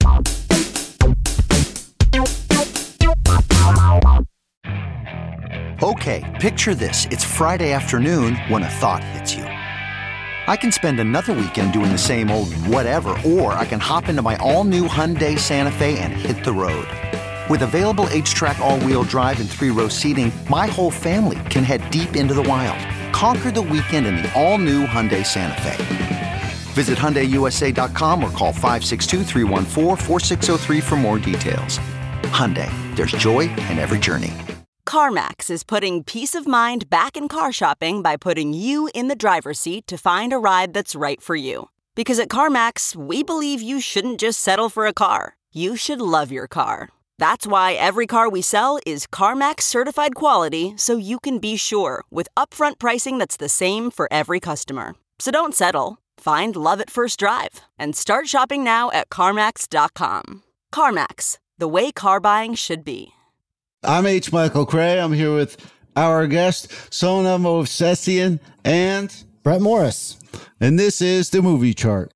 Okay, picture this. It's Friday afternoon when a thought hits you. I can spend another weekend doing the same old whatever, or I can hop into my all-new Hyundai Santa Fe and hit the road. With available H-Track all-wheel drive and three-row seating, my whole family can head deep into the wild. Conquer the weekend in the all-new Hyundai Santa Fe. Visit Hyundai U S A dot com or call five six two, three one four, four six zero three for more details. Hyundai, there's joy in every journey. CarMax is putting peace of mind back in car shopping by putting you in the driver's seat to find a ride that's right for you. Because at CarMax, we believe you shouldn't just settle for a car. You should love your car. That's why every car we sell is CarMax certified quality, so you can be sure with upfront pricing that's the same for every customer. So don't settle. Find love at first drive and start shopping now at CarMax dot com. CarMax, the way car buying should be. I'm H. Michael Cray. I'm here with our guest, Sona Movsesian, and Brett Morris. And this is the movie chart.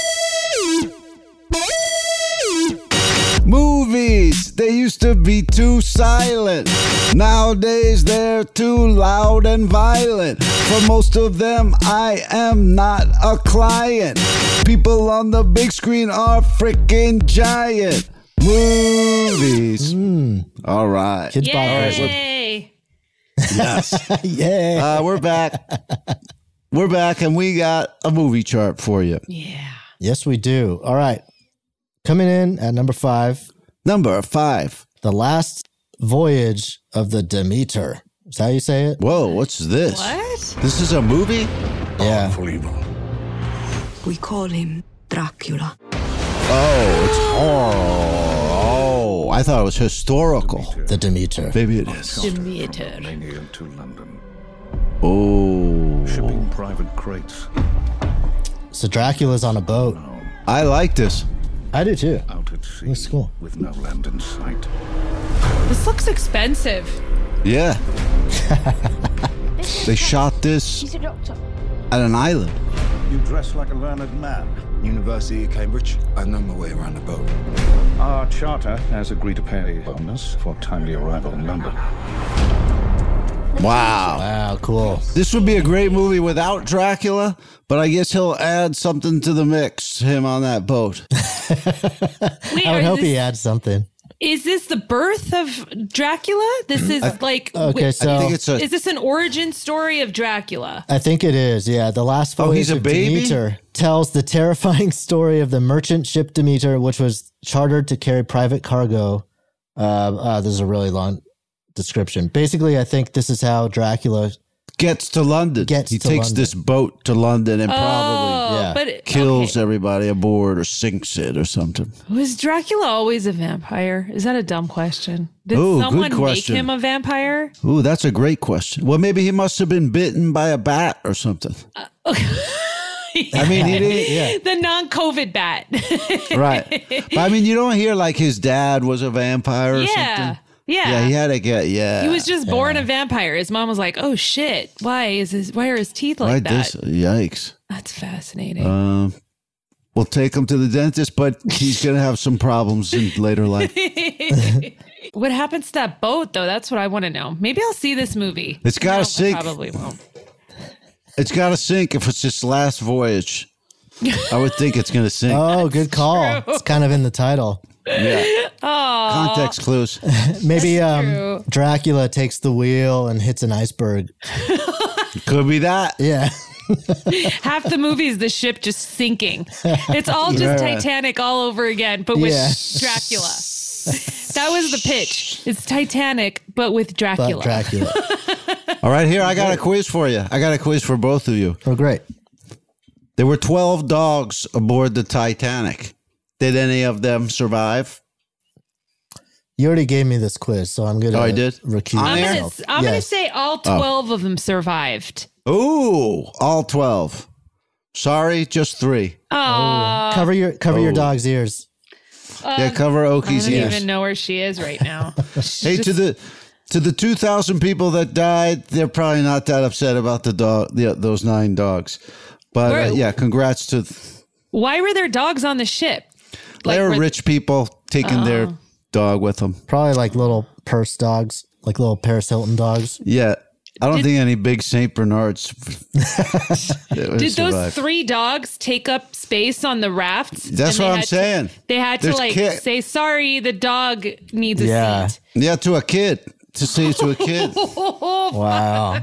Movies, they used to be too silent. Nowadays, they're too loud and violent. For most of them, I am not a client. People on the big screen are freaking giant. Movies. Mm. All right. Kids buy it. Yay. Yes. Yeah. Uh, we're back. We're back, and we got a movie chart for you. Yeah. Yes, we do. All right. Coming in at number five. Number five. The Last Voyage of the Demeter. Is that how you say it? Whoa, what's this? What? This is a movie? Yeah. We call him Dracula. Oh, it's horror. Oh, I thought it was historical. The Demeter. Maybe it is. Demeter. To London. Oh. Shipping private crates. So Dracula's on a boat. I like this. I do too. Out at sea, It's cool. with no land in sight. This looks expensive. Yeah. They shot this He's a doctor. at an island. You dress like a learned man. University of Cambridge. I know my way around the boat. Our charter has agreed to pay a bonus for timely arrival in London. Wow. Wow, cool. This would be a great movie without Dracula, but I guess he'll add something to the mix, him on that boat. Wait, I would are hope this- he adds something. Is this the birth of Dracula? This is I- like, Okay, so I think it's a, is this an origin story of Dracula? I think it is. Yeah, the last Oh, voyage he's a of baby? Demeter tells the terrifying story of the merchant ship Demeter, which was chartered to carry private cargo. Uh, uh, this is a really long description. Basically, I think this is how Dracula gets to London. Gets he to takes London. this boat to London and Oh, probably yeah, but kills okay. everybody aboard or sinks it or something. Was Dracula always a vampire? Is that a dumb question? Did Ooh, good someone make question. him a vampire? Ooh, that's a great question. Well, maybe he must have been bitten by a bat or something. I mean, he didn't. Yeah. The non-COVID bat. Right. But I mean, you don't hear like his dad was a vampire or Yeah. something. Yeah. Yeah, he had to get, yeah. He was just born a vampire. His mom was like, "Oh shit, why is his why are his teeth like right, that?" this, yikes. That's fascinating. Um, we'll take him to the dentist, but he's going to have some problems in later life. What happens to that boat though? That's what I want to know. Maybe I'll see this movie. It's gotta No, I sink. Probably won't. It's got to sink if it's its last voyage. I would think it's going to sink. Oh, good call. It's kind of in the title. Yeah. Oh, Context clues. Maybe um, true. Dracula takes the wheel and hits an iceberg. Could be that. Yeah. half the movie is the ship just sinking. It's all just Right. Titanic all over again, but with Yeah. Dracula. That was the pitch. It's Titanic, but with Dracula. But Dracula. All right, here, I got a quiz for you. I got a quiz for both of you. Oh, great. There were twelve dogs aboard the Titanic. Did any of them survive? You already gave me this quiz, so I'm going to Oh, I did? recuse On I'm air? gonna, myself. I'm gonna Yes. say all Oh. twelve of them survived. Ooh, all twelve. Sorry, just three. Oh, Cover your cover your Oh. dog's ears. Yeah, cover I Oki's don't ears. even know where she is right now. Hey, to the to the two thousand people that died, they're probably not that upset about the dog, the, those nine dogs. But uh, Where- yeah, congrats to Why were there dogs on the ship? they were were- rich people taking their dog with them. Probably like little purse dogs, like little Paris Hilton dogs. Yeah, I don't Did- think any big Saint Bernards. Did those three dogs take up space on the rafts? That's And they what I'm had to- saying. they had to There's like ki- say, sorry, the dog needs a Yeah. seat. Yeah, to a kid. To say to a kid. Wow.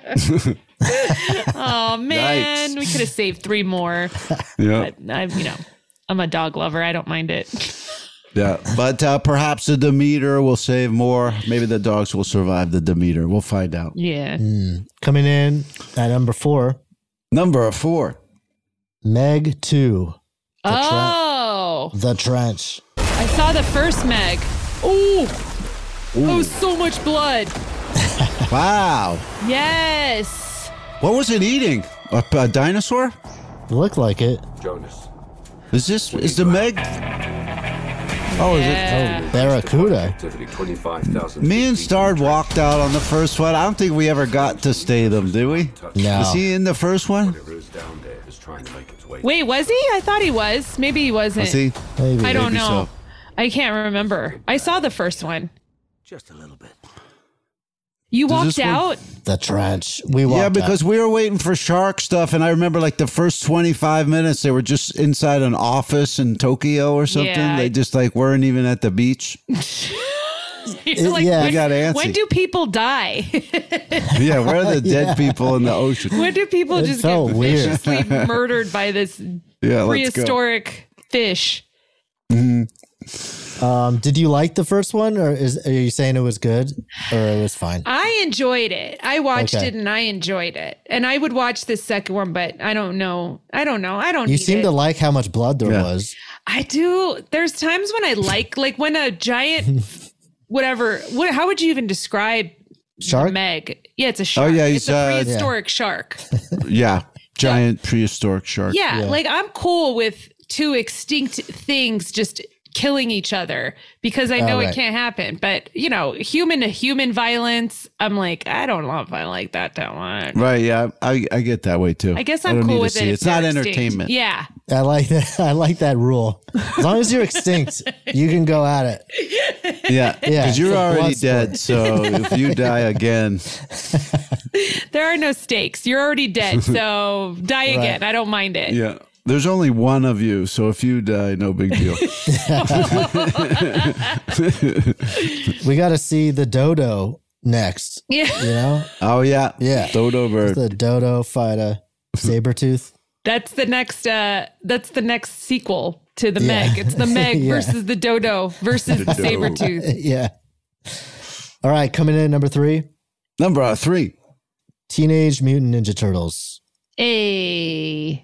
Oh man, Yikes. we could have saved three more. Yeah. But I, you know, I'm a dog lover. I don't mind it. Yeah, but uh, perhaps the Demeter will save more. Maybe the dogs will survive the Demeter. We'll find out. Yeah. Coming in at number four, Number four. Meg two, Oh, The Trench. I saw the first Meg. Ooh, oh, so much blood. Wow. Yes. What was it eating? A, a dinosaur? Looked like it. Jonas. Is this is the Meg? Oh, is it? Yeah. Barracuda. Activity twenty-five thousand. Me and Stard walked out on the first one. I don't think we ever got to stay them, did we? No. Was he in the first one? Whatever is down there is trying to make its way. Wait, was he? I thought he was. Maybe he wasn't. Was he? Maybe. I don't Maybe know. so. I can't remember. I saw the first one. Just a little bit. You Does walked this one- out. The Trench. We walked Yeah, because out. we were waiting for shark stuff, and I remember like the first twenty-five minutes, they were just inside an office in Tokyo or something. Yeah. They just like weren't even at the beach. You're like, yeah. when, We got antsy. when do people die? Yeah, where are the dead Yeah. people in the ocean? when do people It just felt get weird. viciously murdered by this Yeah, let's go. prehistoric fish? Um, did you like the first one, or is are you saying it was good, or it was fine? I enjoyed it. I watched Okay. it and I enjoyed it. And I would watch the second one, but I don't know. I don't know. I don't You need seem it. to like how much blood there Yeah. was. I do. There's times when I like, like when a giant, whatever, what, how would you even describe Shark? Meg? Yeah, it's a shark. yeah, it's he's, a uh, prehistoric shark. Yeah, giant prehistoric shark. Yeah, Yeah. like I'm cool with two extinct things just killing each other because I know Oh, it right. can't happen. But, you know, human to human violence, I'm like, I don't know if I like that that much. Right, yeah, I, I get that way too. I guess I I'm don't cool need to with see it. it. if It's not they're extinct. entertainment. Yeah. I like that. I like that rule. As long as you're extinct, you can go at it. Yeah, because Yeah, you're it's a already blood dead. So if you die again, There are no stakes. You're already dead. So die Right. again. I don't mind it. yeah, there's only one of you. So if you die, no big deal. We got to see the dodo next. Yeah. You know? Oh yeah, Yeah. dodo bird. The dodo fight a saber tooth. That's the next uh that's the next sequel to the Yeah. Meg. It's the Meg Yeah. versus the dodo versus the saber tooth. Yeah. All right, coming in at number three. Number three. Teenage Mutant Ninja Turtles. Hey.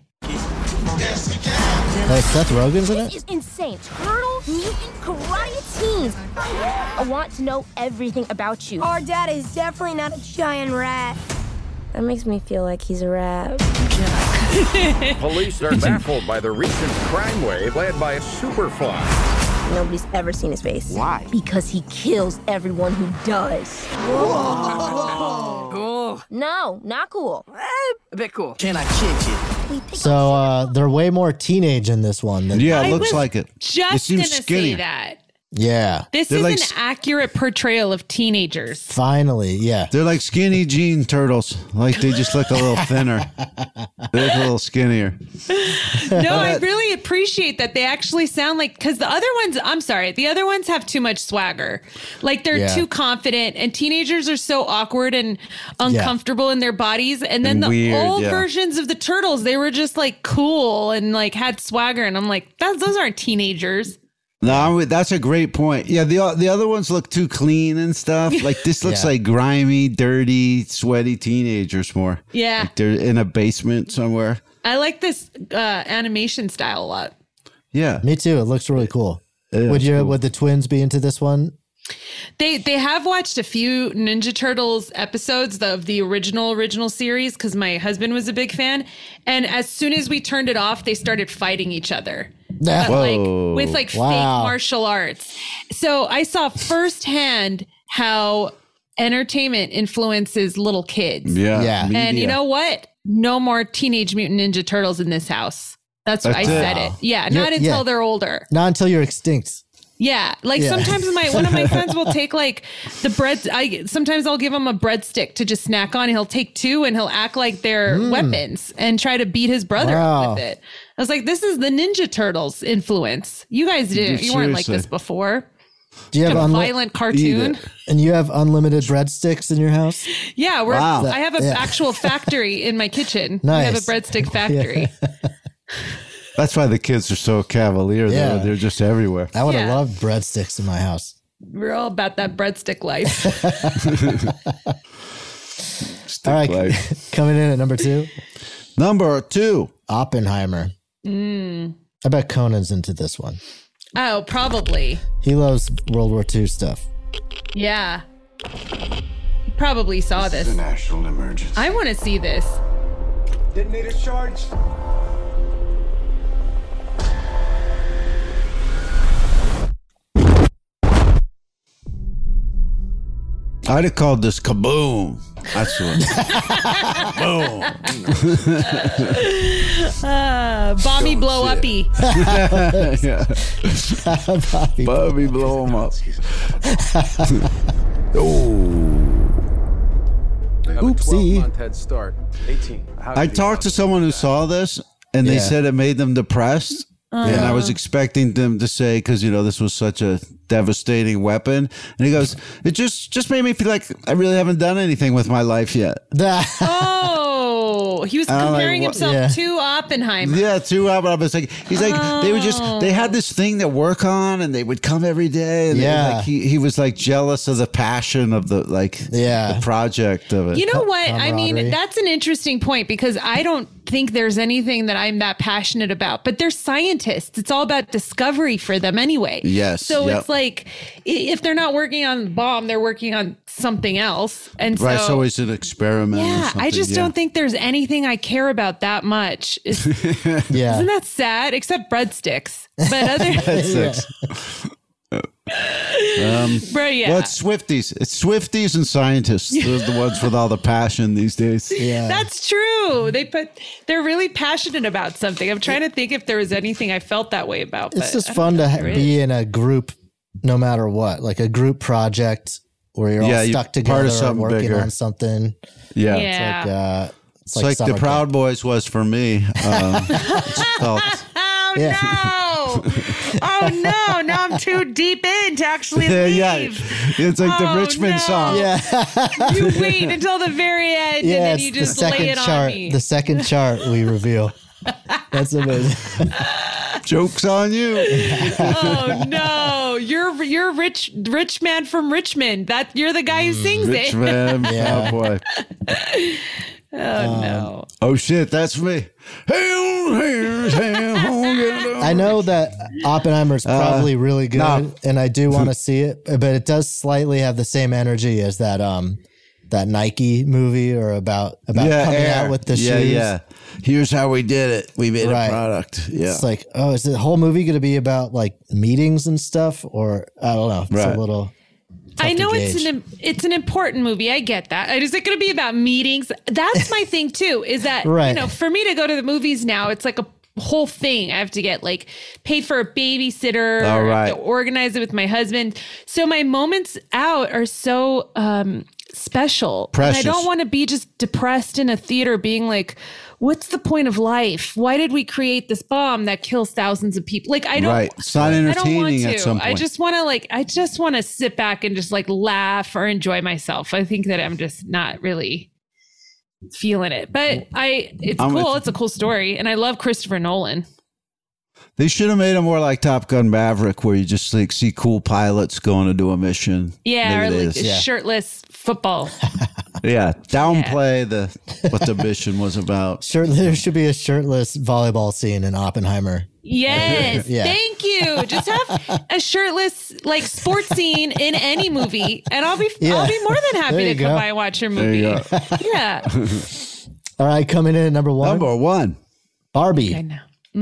Oh, Seth Rogen's in This it? is insane. Turtle Mutant Karate Teens. I want to know everything about you. Our dad is definitely not a giant rat. That makes me feel like he's a rat. Police are baffled by the recent crime wave led by Superfly. Nobody's ever seen his face. Why? Because he kills everyone who does. Cool. No, not cool. A bit cool. Can I kick it? So uh, they're way more teenage in this one. Than Yeah, it I looks was like it. Just it seems gonna say skinnier. that. Yeah. This They're is like an s- accurate portrayal of teenagers. Finally, yeah. They're like skinny jean turtles. Like they just look a little thinner. They look a little skinnier. No, I really appreciate that they actually sound like, because the other ones, I'm sorry, the other ones have too much swagger. Like they're Yeah. too confident, and teenagers are so awkward and uncomfortable in their bodies. And then And the weird, old yeah. versions of the turtles, they were just like cool and like had swagger. And I'm like, that, those aren't teenagers. No, that's a great point. Yeah, the the other ones look too clean and stuff. Like this looks Yeah. like grimy, dirty, sweaty teenagers more. Yeah. Like they're in a basement somewhere. I like this uh, animation style a lot. Yeah. Me too. It looks really cool. Yeah, would it's you? cool. Would the twins be into this one? They they have watched a few Ninja Turtles episodes of the original original series because my husband was a big fan, and as soon as we turned it off, they started fighting each other. But, like with like Wow. fake martial arts. So I saw firsthand how entertainment influences little kids. Yeah. Yeah. And you media. know what? No more Teenage Mutant Ninja Turtles in this house. That's what That's I it. said it. Yeah, You're- not until yeah. they're older. Not until you're extinct. Yeah, like Yeah. sometimes my one of my friends will take like the bread. I sometimes I'll give him a breadstick to just snack on. He'll take two and he'll act like they're weapons and try to beat his brother Mm. Wow. up with it. I was like, this is the Ninja Turtles influence. You guys didn't. You weren't like Seriously. this before. Do you have A unli- violent cartoon. and you have unlimited breadsticks in your house? Yeah, we're. Wow. I have an Yeah. actual factory in my kitchen. We have a Nice. breadstick factory. That's why the kids are so cavalier. Yeah. They're, they're just everywhere. I would have Yeah. loved breadsticks in my house. We're all about that breadstick life. All right, like- coming in at number two, Number two. Oppenheimer. Mm. I bet Conan's into this one. Oh, probably. He loves World War Two stuff. Yeah. You probably saw This this. is a national emergency. I want to see this. Detonator charged. I'd have called this kaboom. That's what. Boom. Uh, bomby blow uppy. Yeah. Bobby. Bobby, blow him up. Oh. Oopsie. Month head start. eighteen. How I did he talked to someone who saw this, and they Yeah. said it made them depressed. And I was expecting them to say, because you know this was such a devastating weapon, and he goes, "It just just made me feel like I really haven't done anything with my life yet." Oh, he was I'm like, comparing what- himself Yeah. to Oppenheimer. Yeah, two hours. I was like, he's like, they were just, they had this thing to work on, and they would come every day. And Yeah. yeah, like, he he was like jealous of the passion of the like, Yeah. the project of it. You know what? I mean, camaraderie. that's an interesting point because I don't think there's anything that I'm that passionate about, but they're scientists. It's all about discovery for them anyway. Yes. So yep. it's like, if they're not working on the bomb, they're working on something else. And so, right, it's always an experiment. or yeah, I something, just yeah. don't think there's anything I care about that much. Is, Yeah. Isn't that sad? Except breadsticks. But other Breadsticks. Um, Bro, yeah. Well, it's Swifties. It's Swifties and scientists. Those are the ones with all the passion these days. Yeah. That's true. They put they're really passionate about something. I'm trying to think if there was anything I felt that way about. It's but just I don't fun know to if ha- there be is. in a group no matter what, like a group project where you're Yeah, all you're stuck part together of something working bigger. on something. Yeah. Yeah. It's like, uh, it's It's like, summer the Proud Boys was for me. Um, it's felt, Oh Yeah. no! Oh no! Now I'm too deep in to actually yeah, leave. yeah. It's like Oh, the Richmond no. song. Yeah. You wait until the very end, and Yeah, then it's you the just lay second it on chart. me. The second chart we reveal. That's amazing. Joke's on you. Oh no! You're you're rich rich man from Richmond. That you're the guy who sings it. Richmond, Yeah. oh boy. Oh no! Oh shit, that's me. I know that Oppenheimer's probably really good, no. and I do want to see it, but it does slightly have the same energy as that um that Nike movie or about about Yeah, coming Air. out with the yeah, shoes. yeah. Here's how we did it. We made Right. a product. Yeah. It's like, oh, is the whole movie going to be about like meetings and stuff, or I don't know. It's Right. a little. I tough to know it's gauge. an it's an important movie. I get that. Is it going to be about meetings? That's my thing too. Is that Right. you know, for me to go to the movies now, it's like a whole thing. I have to get like paid for a babysitter. All I right. have to organize it with my husband. So my moments out are so um, special. Precious. And I don't want to be just depressed in a theater, being like, "What's the point of life? Why did we create this bomb that kills thousands of people?" Like I don't. Right. It's not I don't want entertaining to. at some I point. just want to like. I just want to sit back and just like laugh or enjoy myself. I think that I'm just not really feeling it, but I. It's I'm cool. with- It's a cool story, and I love Christopher Nolan. They should have made it more like Top Gun Maverick, where you just like see cool pilots going to do a mission. Yeah, Maybe or it like is. shirtless football. Yeah, downplay the what the mission was about. Sure, there should be a shirtless volleyball scene in Oppenheimer. Yes, Yeah. thank you. Just have a shirtless like sports scene in any movie, and I'll be Yeah. I'll be more than happy There to you come go. by and watch your There movie. you go. Yeah. All right, coming in at number one. Number one. Barbie. I know.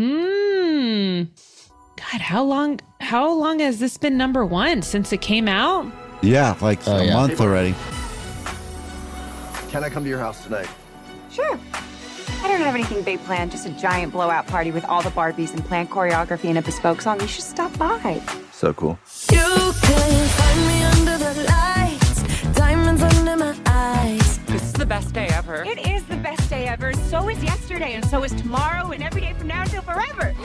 Mmm. God, how long? How long has this been number one since it came out? Yeah, like Oh, a yeah. month already. Can I come to your house tonight? Sure. I don't have anything big planned, just a giant blowout party with all the Barbies and planned choreography and a bespoke song. You should stop by. So cool. You can find me under the lights, diamonds under my eyes. This is the best day ever. It is the best day ever. So is yesterday, and so is tomorrow, and every day from now until forever.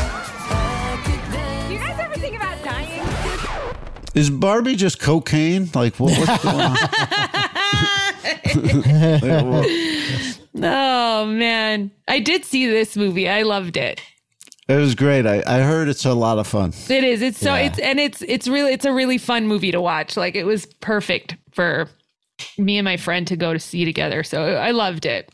Do you guys ever think about dying? Is Barbie just cocaine? Like, what, what's going on? Like, what- Oh man, I did see this movie. I loved it. It was great. I, I heard it's a lot of fun. It is. It's so. Yeah. It's and it's it's really it's a really fun movie to watch. Like it was perfect for me and my friend to go to see together. So I loved it.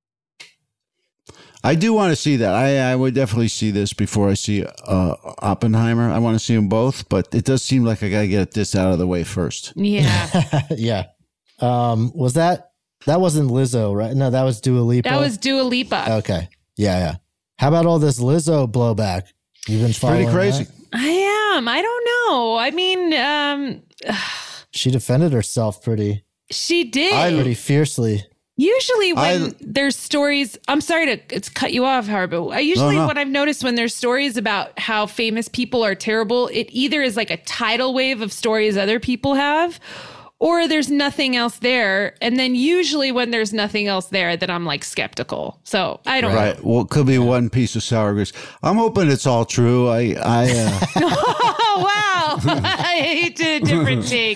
I do want to see that. I, I would definitely see this before I see uh, Oppenheimer. I want to see them both, but it does seem like I got to get this out of the way first. Yeah, Yeah. Um, was that that wasn't Lizzo, right? No, that was Dua Lipa. that was Dua Lipa. Okay. Yeah, yeah. How about all this Lizzo blowback? You've been following Pretty crazy. that? I am. I don't know. I mean, um, She defended herself pretty she did. pretty fiercely. Usually when I- there's stories, I'm sorry to it's cut you off, Howard, but I usually No, no. what I've noticed when there's stories about how famous people are terrible, it either is like a tidal wave of stories other people have, or there's nothing else there. And then usually when there's nothing else there, then I'm like skeptical. So I don't Right. Well, it could be one piece of sour grapes. I'm hoping it's all true. I, I, uh, know. Oh, wow. I did a different take.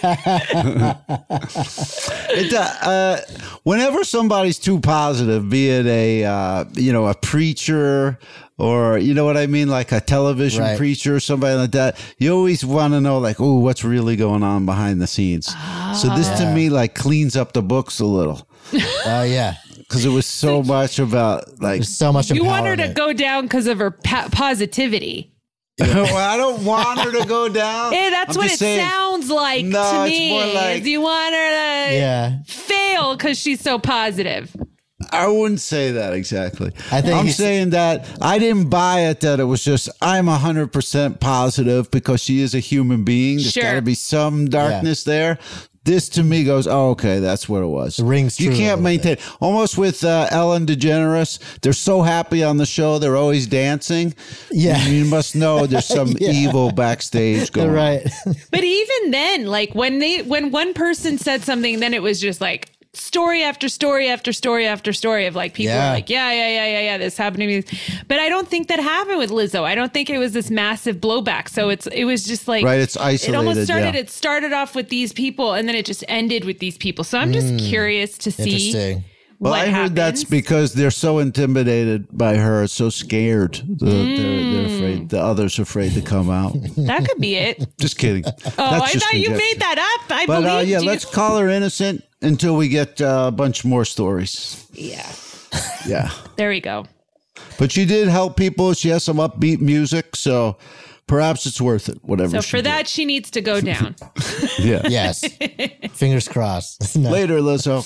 it, uh, uh, whenever somebody's too positive, be it a, uh, you know, a preacher or, you know what I mean? Like a television Right. preacher or somebody like that, you always want to know like, oh, what's really going on behind the scenes. So this to Yeah. me like cleans up the books a little. Oh uh, yeah, because it was so much about like There's so much. You want her to go down because of her pa- positivity. Well, I don't want her to go down. Hey, that's I'm what just it saying- sounds like No, to it's me. more like- is you want her to Yeah. fail because she's so positive. I wouldn't say that exactly. I think I'm he's- saying that I didn't buy it that it was just I'm one hundred percent positive because she is a human being. There's Sure. got to be some darkness there. This to me goes, oh, okay, that's what it was. It rings You true a can't little maintain. Almost with uh, Ellen DeGeneres, they're so happy on the show, they're always dancing. Yeah. You, you must know there's some Yeah. evil backstage going on. right. But even then, like when they when one person said something, then it was just like story after story after story after story of like people Yeah. were like, yeah, yeah, yeah, yeah, yeah, this happened to me. But I don't think that happened with Lizzo. I don't think it was this massive blowback. So it's it was just like Right, it's It almost isolated, started. yeah. It started off with these people, and then it just ended with these people. So I'm just Mm. curious to see. Interesting. Well, what I heard that's happens. because they're so intimidated by her, so scared. The, they're, they're afraid. The others are afraid to come out. That could be it. Just kidding. Oh, That's I just thought you conjecture. made that up. I But uh, believed yeah, you. let's call her innocent until we get uh, a bunch more stories. Yeah. Yeah. There we go. But she did help people. She has some upbeat music, so perhaps it's worth it. Whatever. So she for did. that, she needs to go down. Yeah. Yes. Fingers crossed. No. Later, Lizzo.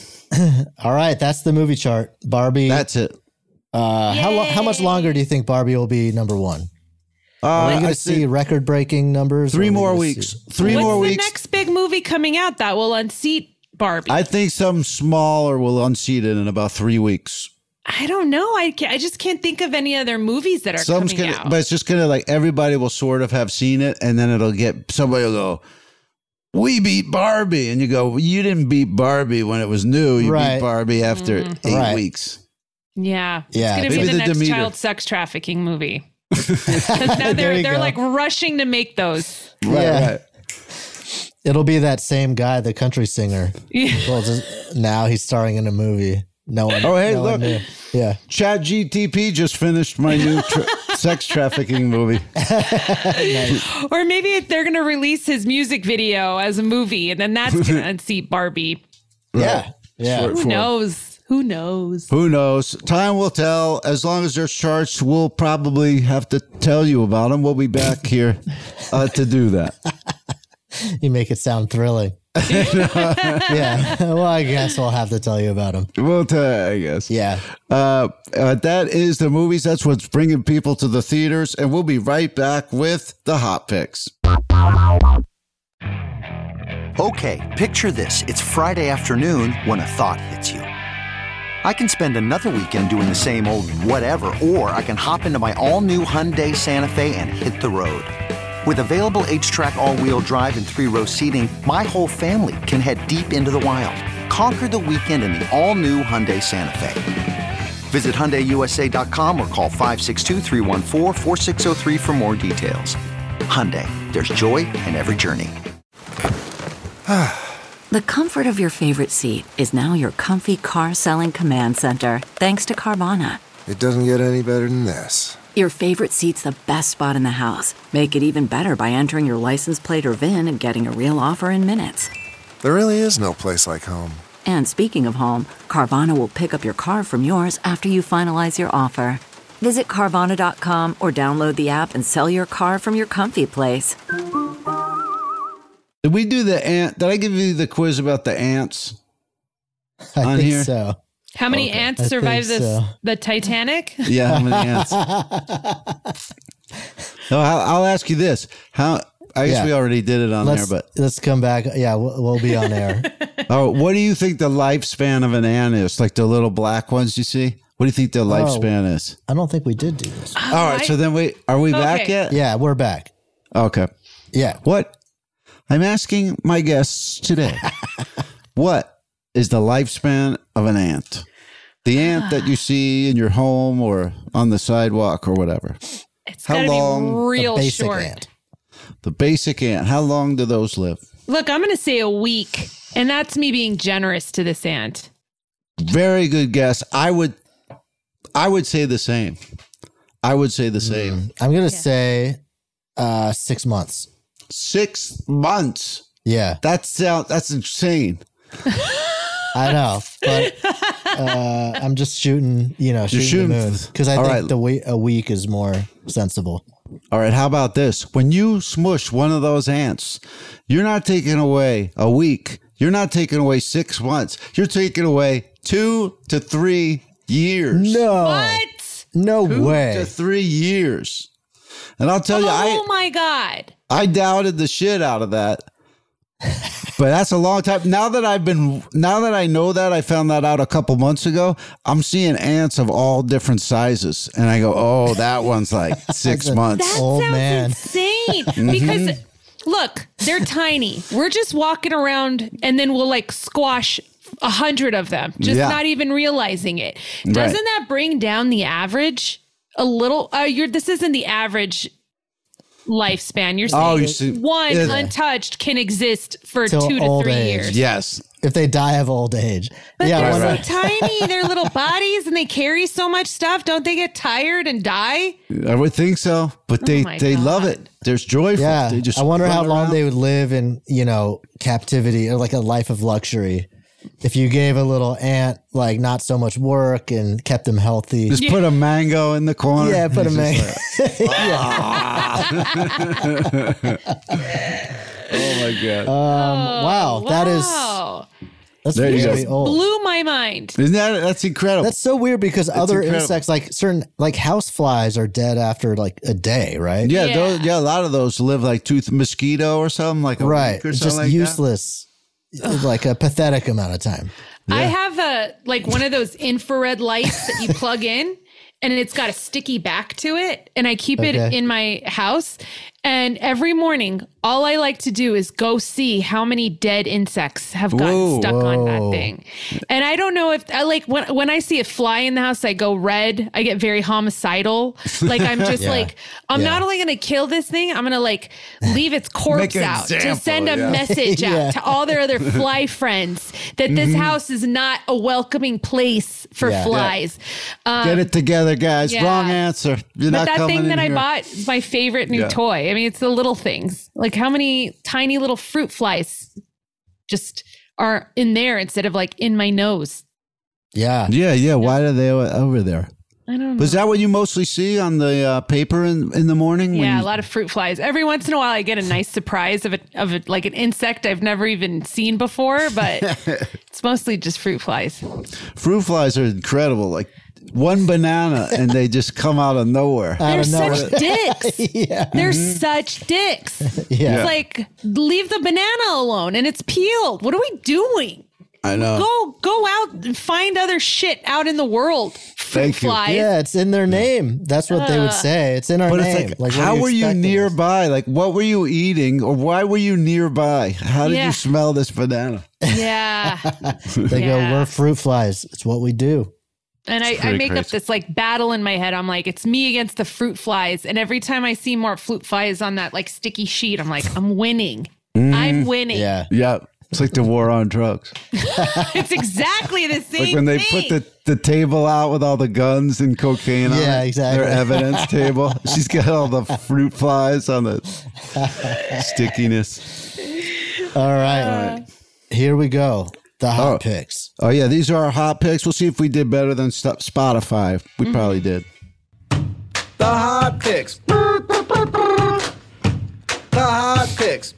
All right, that's the movie chart. Barbie. That's it. Uh, how lo- how much longer do you think Barbie will be number one? Uh, Are we I going to think see record breaking numbers? three or are we more gonna weeks. see- Three What's more the weeks. next big movie coming out that will unseat Barbie? I think some smaller will unseat it in about three weeks. I don't know. I ca- I just can't think of any other movies that are Some's coming gonna, out. but it's just gonna like everybody will sort of have seen it, and then it'll get somebody will go, "We beat Barbie," and you go, well, "You didn't beat Barbie when it was new. You Right. beat Barbie after eight Right. weeks." yeah, Yeah. it's gonna Maybe be the, the next Demeter. child sex trafficking movie. 'Cause now There they're you they're go. like rushing to make those. Right, Yeah. right. It'll be that same guy, the country singer. Yeah. Well, just, now he's starring in a movie. No one. Oh, hey, no one look. knew. Yeah. Chat G T P just finished my new tra- sex trafficking movie. Or maybe if they're gonna release his music video as a movie, and then that's gonna unseat Barbie. Yeah. Yeah. Short Who form. knows? Who knows? Who knows? Time will tell. As long as there's charts, we'll probably have to tell you about them. We'll be back here uh, to do that. You make it sound thrilling. Yeah. Well, I guess we'll have to tell you about him. We'll tell you, I guess. Yeah. Uh, uh, that is the movies. That's what's bringing people to the theaters. And we'll be right back with the hot picks. Okay, picture this. It's Friday afternoon when a thought hits you. I can spend another weekend doing the same old whatever, or I can hop into my all-new Hyundai Santa Fe and hit the road. With available H-Track all-wheel drive and three-row seating, my whole family can head deep into the wild. Conquer the weekend in the all-new Hyundai Santa Fe. Visit Hyundai U S A dot com or call five six two, three one four, four six zero three for more details. Hyundai, there's joy in every journey. The comfort of your favorite seat is now your comfy car selling command center, thanks to Carvana. It doesn't get any better than this. Your favorite seat's the best spot in the house. Make it even better by entering your license plate or V I N and getting a real offer in minutes. There really is no place like home. And speaking of home, Carvana will pick up your car from yours after you finalize your offer. Visit Carvana dot com or download the app and sell your car from your comfy place. Did we do the ant? Did I give you the quiz about the ants? I On think here? so. How many Okay. ants I survived think this so. the Titanic? Yeah, how many ants? No, I'll, I'll ask you this. How? I guess Yeah. we already did it on Let's there, but let's come back. Yeah, we'll, we'll be on air. oh, what do you think the lifespan of an ant is? Like the little black ones you see? What do you think the lifespan is? I don't think we did do this. All right, so then we are we back Okay. yet? Yeah, we're back. Okay. Yeah. What? I'm asking my guests today. What is the lifespan of an ant? The ant that you see in your home or on the sidewalk or whatever. It's How gotta long- be real The basic short. ant. The basic ant. How long do those live? Look, I'm gonna say a week, and that's me being generous to this ant. Very good guess. I would I would say the same. I would say the same. I'm gonna say uh, six months. Six months. Yeah. That's sound. That's insane. I know, but uh, I'm just shooting, you know, shooting, shooting- the moon because I All think right. the we- a week is more sensible. All right, how about this? When you smush one of those ants, you're not taking away a week. You're not taking away six months. You're taking away two to three years. No. What? No Two way. to three years. And I'll tell you, Oh I my God. I doubted the shit out of that. But that's a long time. Now that I've been, now that I know that, I found that out a couple months ago. I'm seeing ants of all different sizes, and I go, "Oh, that one's like six months." That Old sounds man. insane. Mhm. Because look, they're tiny. We're just walking around and then we'll like squash a hundred of them, just Yeah. not even realizing it. Right. Doesn't that bring down the average a little? Uh, you're this isn't the average lifespan. You're saying Oh, you see- one Yeah. untouched can exist for Till two to old three age. years. Yes. If they die of old age. But yeah, they're I so wonder- tiny. Their little bodies and they carry so much stuff. Don't they get tired and die? I would think so, but they, Oh my they God. love it. There's joyful. Yeah, They just I wonder how run long around. they would live in, you know, captivity or like a life of luxury. If you gave a little ant like not so much work and kept them healthy. Just put a mango in the corner. Yeah, put a He's mango. just like, oh my God. Um, wow, that is Wow. that's There you really go. old. Blew my mind. Isn't that, that's incredible. That's so weird because other incredible. insects, like certain like house flies, are dead after like a day, right? yeah, Yeah. Those, yeah, a lot of those live like tooth mosquito or something, like a right. week or It's something just like useless, like a pathetic amount of time. I have a like one of those infrared lights that you plug in and it's got a sticky back to it and I keep it Okay. in my house and every morning all I like to do is go see how many dead insects have gotten Whoa. stuck on that Whoa. thing. And I don't know if I like when when I see a fly in the house I go red. I get very homicidal. Like I'm just Yeah. like I'm Yeah. not only going to kill this thing, I'm going to like leave its corpse an out to example, send a yeah. message out Yeah. to all their other fly friends that this house is not a welcoming place for Yeah. flies. Um, Get it together, guys. yeah. Wrong answer. You're but not that coming thing in that I here. bought is my favorite new Yeah. toy. I mean, it's the little things. Like how many tiny little fruit flies just are in there instead of like in my nose. Yeah. Yeah, yeah. Why are they over there? I don't know. But is that what you mostly see on the uh, paper in, in the morning? when Yeah, you- a lot of fruit flies. Every once in a while, I get a nice surprise of a of a, like an insect I've never even seen before, but it's mostly just fruit flies. Fruit flies are incredible. Like one banana and they just come out of nowhere. I They're don't know. such dicks. Yeah. They're such dicks. Yeah. It's like leave the banana alone, and it's peeled. What are we doing? I know. Go go out and find other shit out in the world. Fruit Thank you. flies. Yeah, it's in their name. That's what they would say. It's in our But name. it's like, what how are were you expecting? nearby? Like, what were you eating, or why were you nearby? How did Yeah. you smell this banana? Yeah. They Yeah. go, we're fruit flies. It's what we do. And I, I pretty make up crazy. this like battle in my head. I'm like, it's me against the fruit flies. And every time I see more fruit flies on that like sticky sheet, I'm like, I'm winning. I'm winning. Yeah. Yeah, it's like the war on drugs. It's exactly the same Like when they thing. put the, the table out with all the guns and cocaine on Yeah, it, exactly. their evidence table. She's got all the fruit flies on the stickiness. All right. Here we go. The hot Oh. picks. Oh, yeah, these are our hot picks. We'll see if we did better than St- Spotify. We Mm-hmm. probably did. The hot picks. The hot picks.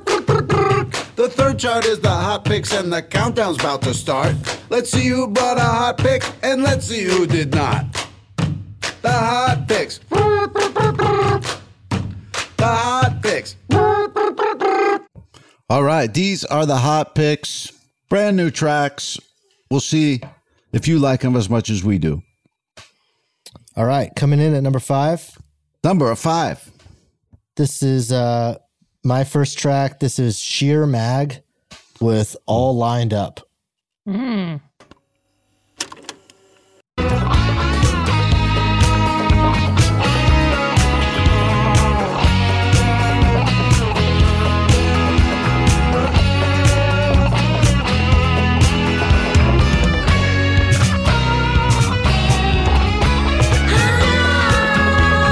The third chart is the hot picks, and the countdown's about to start. Let's see who brought a hot pick, and let's see who did not. The hot picks. The hot picks. All right, these are the hot picks. Brand new tracks. We'll see if you like them as much as we do. All right. Coming in at number five. Number five. This is uh my first track. This is Sheer Mag with All Lined Up. Mm.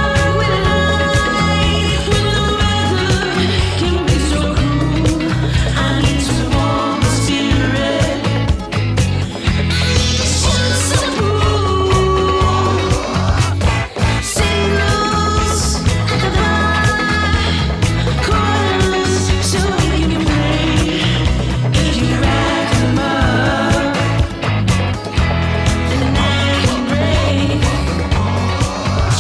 Can be so cruel.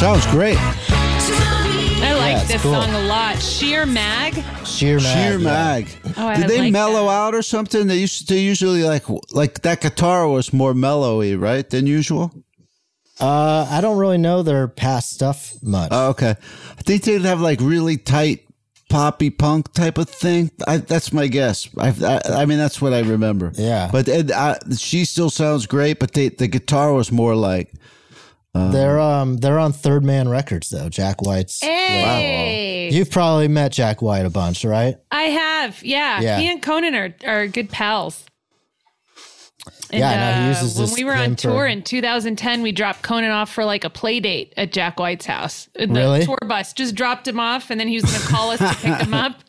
Sounds great. I like Yeah, it's this cool. song a lot. Sheer Mag. Sheer Mag. Sheer yeah. Mag. Oh, I Did they like mellow out or something? They used to usually like like that guitar was more mellowy, right, than usual. Uh, I don't really know their past stuff much. Oh, okay. I think they'd have like really tight poppy punk type of thing. I, that's my guess. I, I I mean that's what I remember. Yeah. But it, I, she still sounds great. But they, the guitar was more like. Uh, they're um they're on Third Man Records though. Jack White's. Hey. You've probably met Jack White a bunch, right? I have. Yeah. Yeah. He and Conan are, are good pals. And, Yeah, I know. He uh, uses when this we were name on tour for- in two thousand ten, we dropped Conan off for like a play date at Jack White's house. The Really? tour bus just dropped him off, and then he was going to call us to pick him up.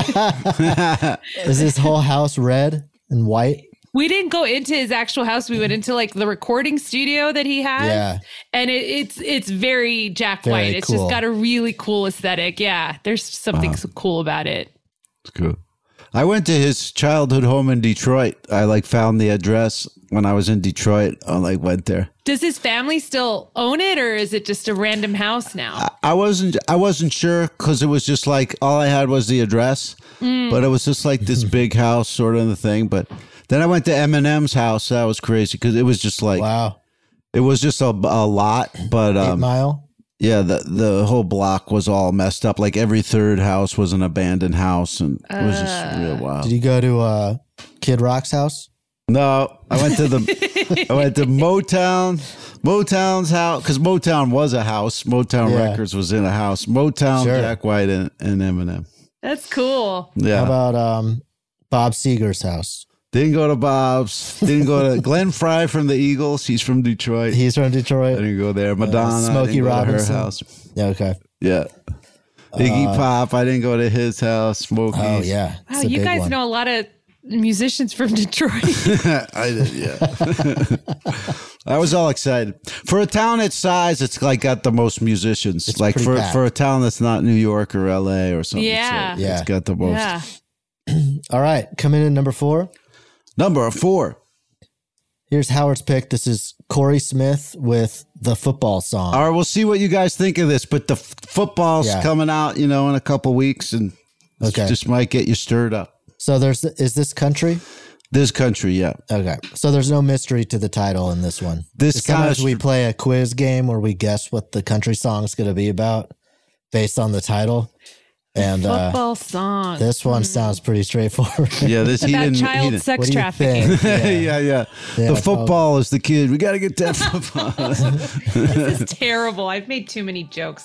Is this whole house red and white? We didn't go into his actual house. We went into like the recording studio that he has. Yeah. And it, it's it's very Jack Very White. It's cool. just got a really cool aesthetic. Yeah. There's something Uh-huh. so cool about it. It's cool. I went to his childhood home in Detroit. I like found the address when I was in Detroit. I like went there. Does his family still own it, or is it just a random house now? I wasn't I wasn't sure because it was just like all I had was the address, Mm. but it was just like this big house sort of the thing. But then I went to Eminem's house. That was crazy because it was just like wow, it was just a, a lot. But Eight um, Mile. yeah, the the whole block was all messed up. Like every third house was an abandoned house, and it was just real wild. Did you go to uh, Kid Rock's house? No, I went to the I went to Motown, Motown's house because Motown was a house. Motown Yeah. Records was in a house. Motown, Sure. Jack White, and, and Eminem. That's cool. Yeah. How about um, Bob Seger's house? Didn't go to Bob's. Didn't go to Glenn Fry from the Eagles. He's from Detroit. He's from I Detroit. didn't go there. Madonna. I Smokey didn't go to Robinson. her house. Yeah, okay. Yeah. Iggy Uh, Pop. I didn't go to his house. Smokey. Oh yeah. Wow, It's a you big guys one. know a lot of musicians from Detroit. I did, yeah. I was all excited. For a town its size, it's like got the most musicians. It's like pretty for packed. for a town that's not New York or L A or something. it's Yeah. like- Yeah. It's got the most. yeah. All right, coming in at number four. Number four. Here's Howard's pick. This is Corey Smith with the football song. All right, we'll see what you guys think of this. But the f- football's Yeah. coming out, you know, in a couple weeks, and Okay. just might get you stirred up. So there's is this country? This country, yeah. Okay. So there's no mystery to the title in this one. This Sometimes kinda- we play a quiz game where we guess what the country song's going to be about based on the title. And uh, Football song. this one sounds pretty straightforward. Yeah, this he About didn't. he child didn't- sex What do you trafficking. think? yeah, yeah, Yeah, The football is the kid. We got to get that football. This is terrible. I've made too many jokes.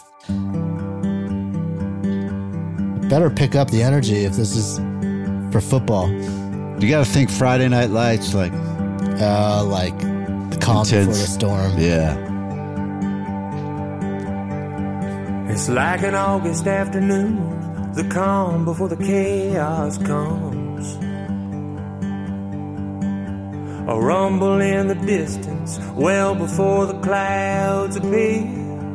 Better pick up the energy if this is for football. You got to think Friday Night Lights, like Uh, like the calm before Intense. the storm. yeah. It's like an August afternoon, the calm before the chaos comes. A rumble in the distance, well before the clouds appear.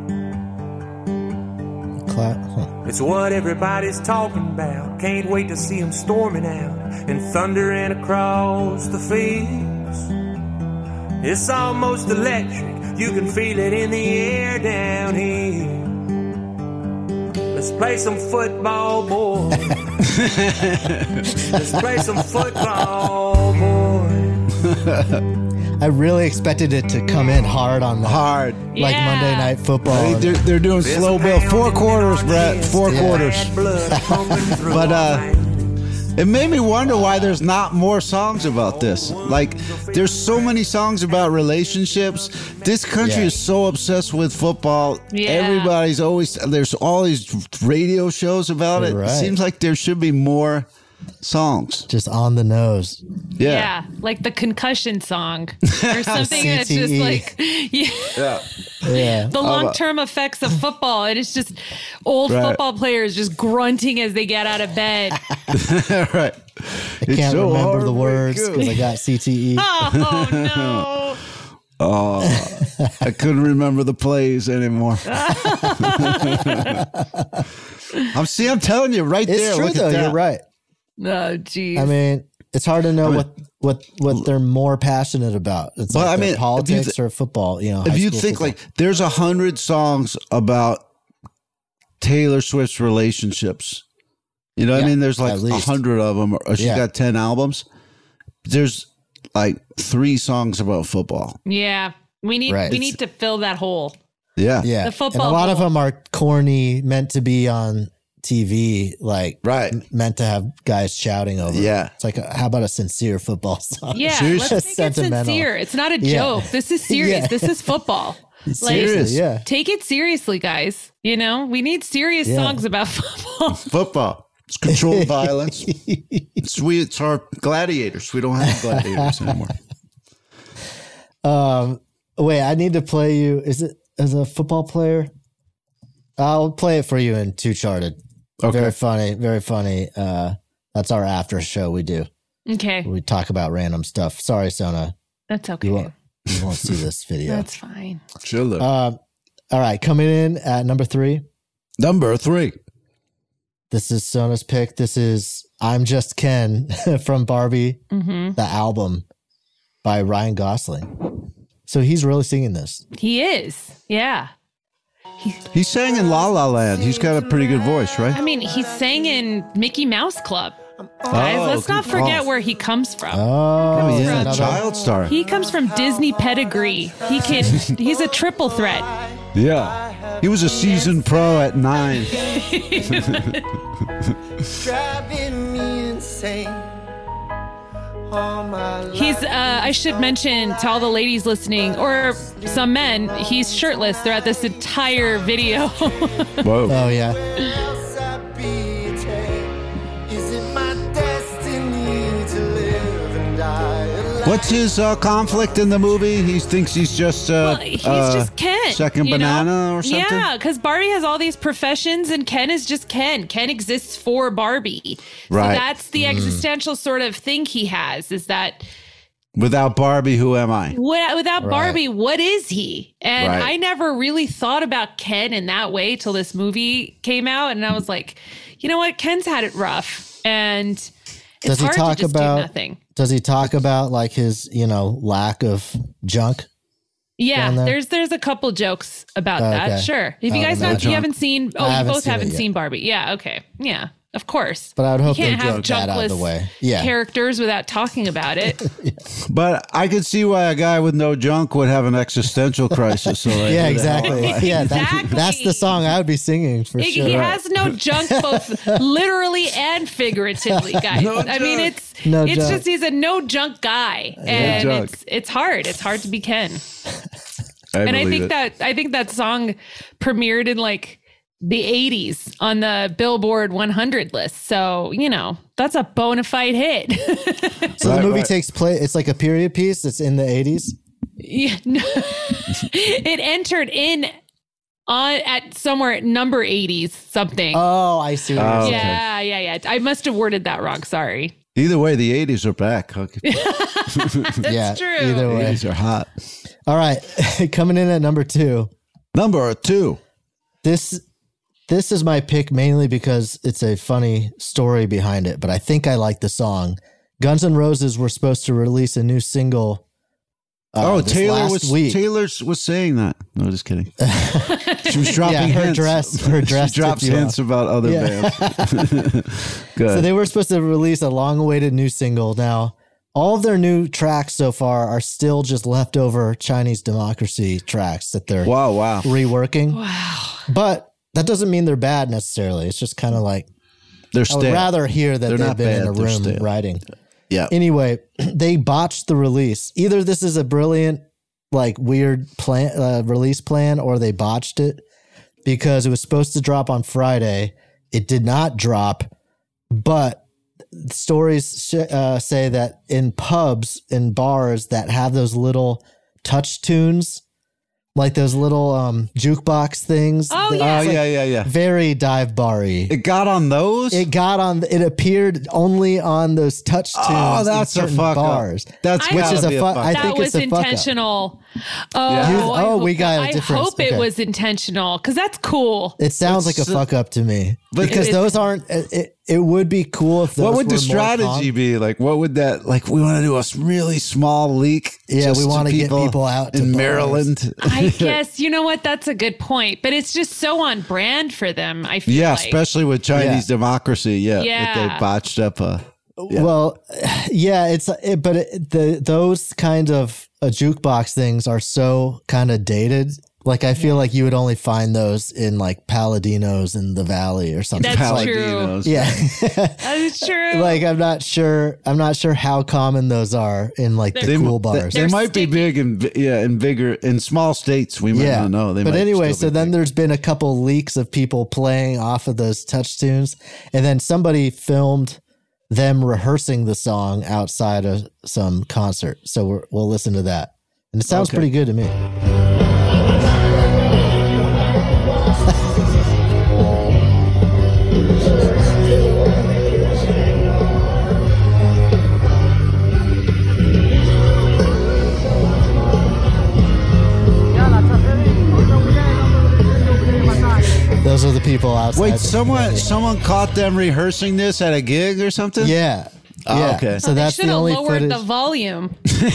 Cla- huh. It's what everybody's talking about. Can't wait to see them storming out and thundering across the fields. It's almost electric. You can feel it in the air down here. Let's play some football, boy. Let's play some football, boy. I really expected it to come in hard on the Hard. like Yeah. Monday Night Football. I think they're, they're doing There's slow a bill. Four pounding quarters, in our Brett. chest, Four bad quarters. blood pumping through But, our uh, veins. It made me wonder why there's not more songs about this. Like, there's so many songs about relationships. This country Yeah. is so obsessed with football. Yeah. Everybody's always, there's all these radio shows about it. You're It right. seems like there should be more songs. Just on the nose. Yeah. Yeah, like the concussion song or something that's just C T E. like yeah, Yeah. Yeah. the long term effects of football. And it's just old Right. football players just grunting as they get out of bed. Right. I can't remember the words because I got C T E. Oh no. Oh, I couldn't remember the plays anymore. I'm see. I'm telling you, right It's there. true look though. at that. You're right. Oh geez. I mean, It's hard to know I mean, what what what they're more passionate about. It's Well, like I mean, their politics th- or football. You know, if high you school think football. like there's a hundred songs about Taylor Swift's relationships, you know what Yeah, I mean? There's like at a least. hundred of them, or she Yeah. got ten albums. There's like three songs about football. Yeah. We need Right. we It's- need to fill that hole. Yeah, yeah, The football and a lot of goal. them are corny, meant to be on T V, like right, m- meant to have guys shouting over. Yeah. It's like, a, how about a sincere football song? Yeah, Seriously? let's make it Sentimental. sincere. It's not a Yeah. joke. This is serious. Yeah. This is football. Seriously, yeah. Take it seriously, guys. You know, we need serious Yeah. songs about football. Football. It's controlled violence. It's we. It's our gladiators. We don't have gladiators anymore. Um, wait, I need to play you. Is it as a football player? I'll play it for you in Two Charted. Okay. Very funny. Very funny. Uh, that's our after show we do. Okay. We talk about random stuff. Sorry, Sona. That's okay. You won't, you won't see this video. That's fine. Chill. Um, all right. Coming in at number three. Number three. This is Sona's pick. This is I'm Just Ken from Barbie, Mhm. the album by Ryan Gosling. So he's really singing this. He is. Yeah. He sang in La La Land. He's got a pretty good voice, right? I mean, he sang in Mickey Mouse Club. Guys, Oh, let's not good forget call. where he comes from. Oh, He comes yeah, from- child star. He comes from Disney pedigree. He can. He's a triple threat. Yeah. He was a seasoned pro at nine. Driving me insane. All my life. He's. Uh, I should mention to all the ladies listening, or some men, he's shirtless throughout this entire video. Whoa. Oh, yeah. Else I'd betray. Is it my destiny to live and die alive? What's his uh, conflict in the movie? He thinks he's just uh, Well, he's uh, just Ken. second you know? banana or something. Yeah, because Barbie has all these professions and Ken is just Ken. Ken exists for Barbie. Right. So that's the Mm. existential sort of thing he has, is that Without Barbie, who am I? wi- without Right. Barbie, what is he? And Right. I never really thought about Ken in that way till this movie came out. And I was like, you know what? Ken's had it rough. And it's Does he hard talk to just about do nothing. Does he talk about like his, you know, lack of junk? Yeah, down there? there's there's a couple jokes about Oh, that. okay. Sure. If Oh, you guys no not, you junk. haven't seen, oh, I you haven't both seen it haven't yet. seen Barbie. Yeah, okay. Yeah, of course. But I would hope you can't they have joke that out of the junkless way. Yeah. characters without talking about it. But I could see why a guy with no junk would have an existential crisis. So like, Yeah, who the hell exactly. am I? Yeah, that, that's the song I would be singing for He- sure. He has no junk, both literally and figuratively, guys. No I mean, junk. it's No it's junk. just he's a no junk guy, and junk. it's it's hard. It's hard to be Ken. I and I believe think it. that I think that song premiered in like the eighties on the Billboard one hundred list. So you know that's a bona fide hit. So the Right, movie right. takes place. It's like a period piece. It's in the eighties. Yeah, no. It entered in on at somewhere at number eighties something. Oh, I see. What you're Oh, saying. okay. Yeah, yeah, yeah. I must have worded that wrong. Sorry. Either way, the eighties are back. Okay. That's yeah, true. Either The way. eighties are hot. All right, coming in at number two. Number two. This this is my pick mainly because it's a funny story behind it, but I think I like the song. Guns N' Roses were supposed to release a new single. uh, oh, this Taylor last was week. Taylor was saying that. No, just kidding. She was dropping Yeah, her hints. dress- her dress She drops tipped you hints off. about other Yeah. bands. Good. So they were supposed to release a long-awaited new single. Now, all of their new tracks so far are still just leftover Chinese Democracy tracks that they're wow, wow. reworking. Wow. But that doesn't mean they're bad necessarily. It's just kind of like They're I would stale. rather hear that They're they've not been in bad, a they're room stale. writing. Yeah. Anyway, they botched the release. Either this is a brilliant, like weird plan uh, release plan, or they botched it because it was supposed to drop on Friday. It did not drop, but stories sh- uh, say that in pubs and bars that have those little touch tunes, like those little um, jukebox things. Oh, that- yeah. Oh, it's like yeah, yeah, yeah. very dive bar-y. It got on those? It got on. It appeared only on those touch tunes. Oh, that's in a certain fuck bars. up. That's I- which gotta is a be fuck. fuck I up. That think was it's a fuck up. intentional. Oh, Yeah. I Oh, hope we got a I difference. hope it Okay. was intentional because that's cool. It sounds It's like a so- fuck up to me. But- because It- those aren't. It, it would be cool if those What would were the more strategy com- be? Like, what would that, like, we want to do a really small leak. Yeah, just we to wanna get people out to in bars. Maryland. I guess you know what? That's a good point, but it's just so on brand for them. I feel Yeah, like. especially with Chinese democracy. Yeah, Yeah. that they botched up a. Yeah. Well, yeah, it's it, but it, the those kind of uh, jukebox things are so kind of dated. Like I feel like you would only find those in like Paladinos in the Valley or something. That's like, true. Yeah, That's true. like I'm not sure. I'm not sure how common those are in like the They, cool they, bars. they might be big and yeah, in bigger in small states. We might yeah, not know. They but might anyway, still so be then big. there's been a couple leaks of people playing off of those touch tunes, and then somebody filmed them rehearsing the song outside of some concert. So we're, we'll listen to that, and it sounds Okay. pretty good to me. Those are the people outside. Wait, the- someone someone caught them rehearsing this at a gig or something? Yeah. Oh, yeah. okay. So they that's should the have only lowered footage. the volume.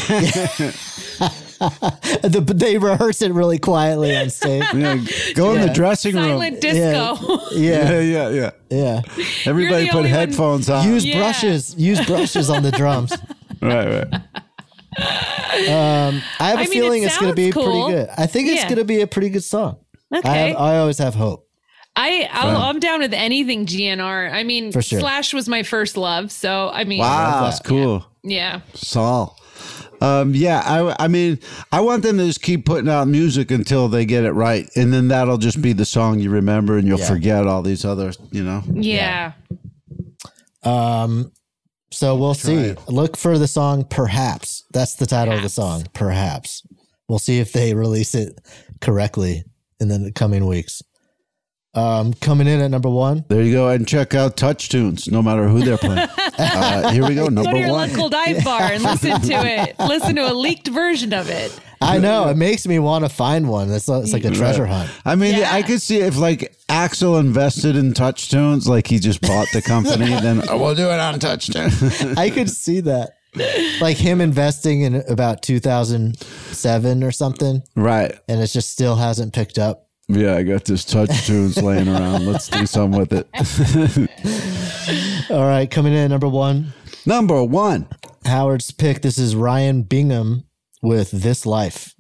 The, but they rehearse it really quietly on stage. Yeah, go in Yeah. the dressing room. Silent disco. Yeah. Yeah, yeah, yeah. Yeah. Everybody the put only one- headphones on. Use Yeah. brushes. Use brushes on the drums. Right, right. Um, I have a I mean, feeling it it's going to be sounds cool. pretty good. I think it's Yeah. going to be a pretty good song. I, Okay. have, I always have hope. I I'll, I'm down with anything G N R. I mean, For sure. Slash was my first love, so I mean, Wow, that's cool. yeah. Saul. Um, yeah, I, I mean, I want them to just keep putting out music until they get it right, and then that'll just be the song you remember, and you'll Yeah. forget all these other, you know. yeah, Um, so we'll see. it. Look for the song Perhaps. That's the title of the song. Perhaps. We'll see if they release it correctly in the coming weeks. Um, coming in at number one. There you go, and check out Touch Tunes, no matter who they're playing. uh, here we go, Go to number your one. local dive bar and listen to it. Listen to a leaked version of it. I know. It makes me want to find one. It's, it's like a treasure hunt. I mean, Yeah. I could see if like Axel invested in Touch Tunes, like he just bought the company, then oh, we'll do it on Touch Tunes. I could see that. Like him investing in about two thousand seven or something, Right. and it just still hasn't picked up. Yeah, I got this Touch Tunes laying around. Let's do something with it. All right, coming in at number one. Number one. Howard's pick. This is Ryan Bingham with This Life.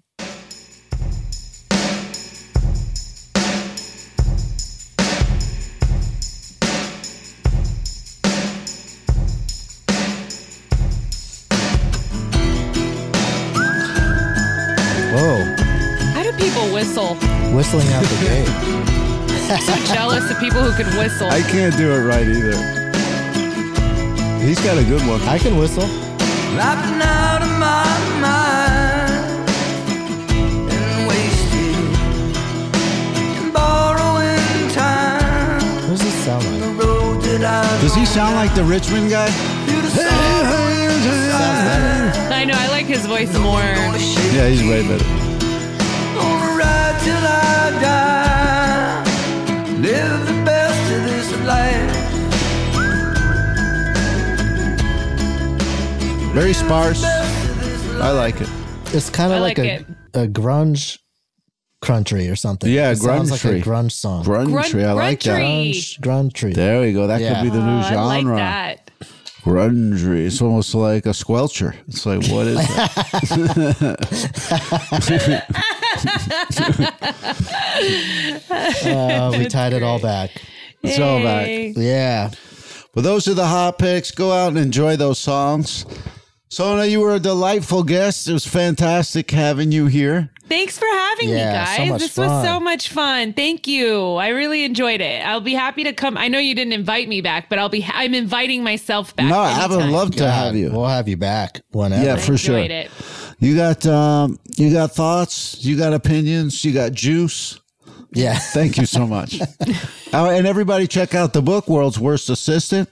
Whoa, How do people whistle? whistling out the gate. I'm so jealous of people who can whistle. I can't do it right either. He's got a good one. I can whistle. I've been out of my mind and wasted and borrowing time. What does this sound like? The road that I've Does he sound like the Richmond guy? I know. I like his voice more. Yeah, he's way better. Gonna ride till I die. Live the best of this life. Very sparse. I like it. It's kind I of like, like a, it. a grunge country or something. Yeah, it sounds like a grunge-tree. grunge song. Grunge, I like that. Grunge, grunge tree. There we go. That Yeah. could be the new Oh, I like genre. that. Grunge. It's almost like a squelcher. It's like, what is that? Uh, we tied it all back. It's all back. Yay. Yeah. Well, those are the hot picks. Go out and enjoy those songs. Sona, you were a delightful guest. It was fantastic having you here. Thanks for having Yeah, me, so guys. much this was fun. so much fun. Thank you. I really enjoyed it. I'll be happy to come. I know you didn't invite me back, but I'll be. I'm inviting myself back. No, I would anytime. love to have you. We'll have you back whenever. Yeah, for sure. Enjoyed it. You got um, you got thoughts. You got opinions. You got juice. Yeah. Thank you so much. Oh, and everybody, check out the book, World's Worst Assistant,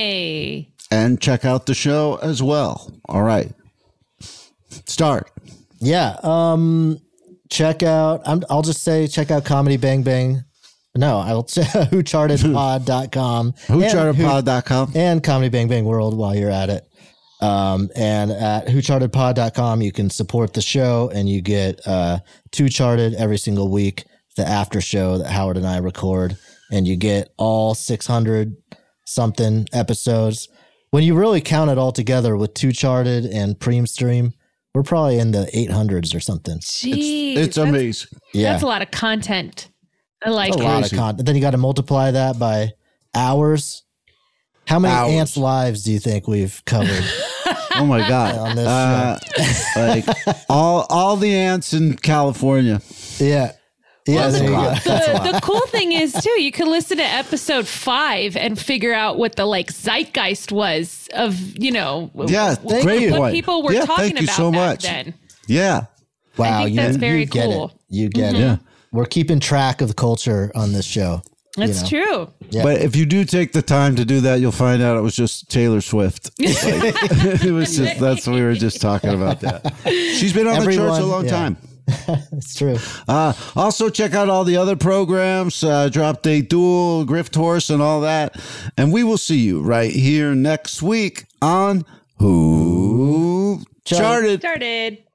Hey. and check out the show as well. All right, start. Yeah. Um, check out, I'm, I'll just say, check out Comedy Bang Bang. No, I'll check who charted pod dot com. who charted pod dot com. And Comedy Bang Bang World while you're at it. Um, and at who charted pod dot com, you can support the show and you get uh, Two Charted every single week, the after show that Howard and I record. And you get all six hundred something episodes. When you really count it all together with Two Charted and Preem Stream, we're probably in the eight hundreds or something. Jeez, it's it's amazing. Yeah. That's a lot of content. I like That's it. a lot of content. Then you got to multiply that by hours. How many Hours. ants' lives do you think we've covered? Oh my God. On this Uh, show? like all all the ants in California. Yeah. Yeah, That's there a you go. lot. That's a lot. The, the cool thing is too, you can listen to episode five and figure out what the like zeitgeist was of, you know, Yeah, what, great what point. people were Yeah, talking thank you about so back much. then. Yeah. Wow, I think you, that's very you get cool. it. You get Mhm. it. Yeah. We're keeping track of the culture on this show. you That's know? true. Yeah. But if you do take the time to do that, you'll find out it was just Taylor Swift. Like, it was just, that's we were just talking about that. She's been on Everyone, the charts a long yeah. time. It's true. Uh, also, check out all the other programs, uh, Drop Date Duel, Grift Horse, and all that. And we will see you right here next week on Who Charted. Started.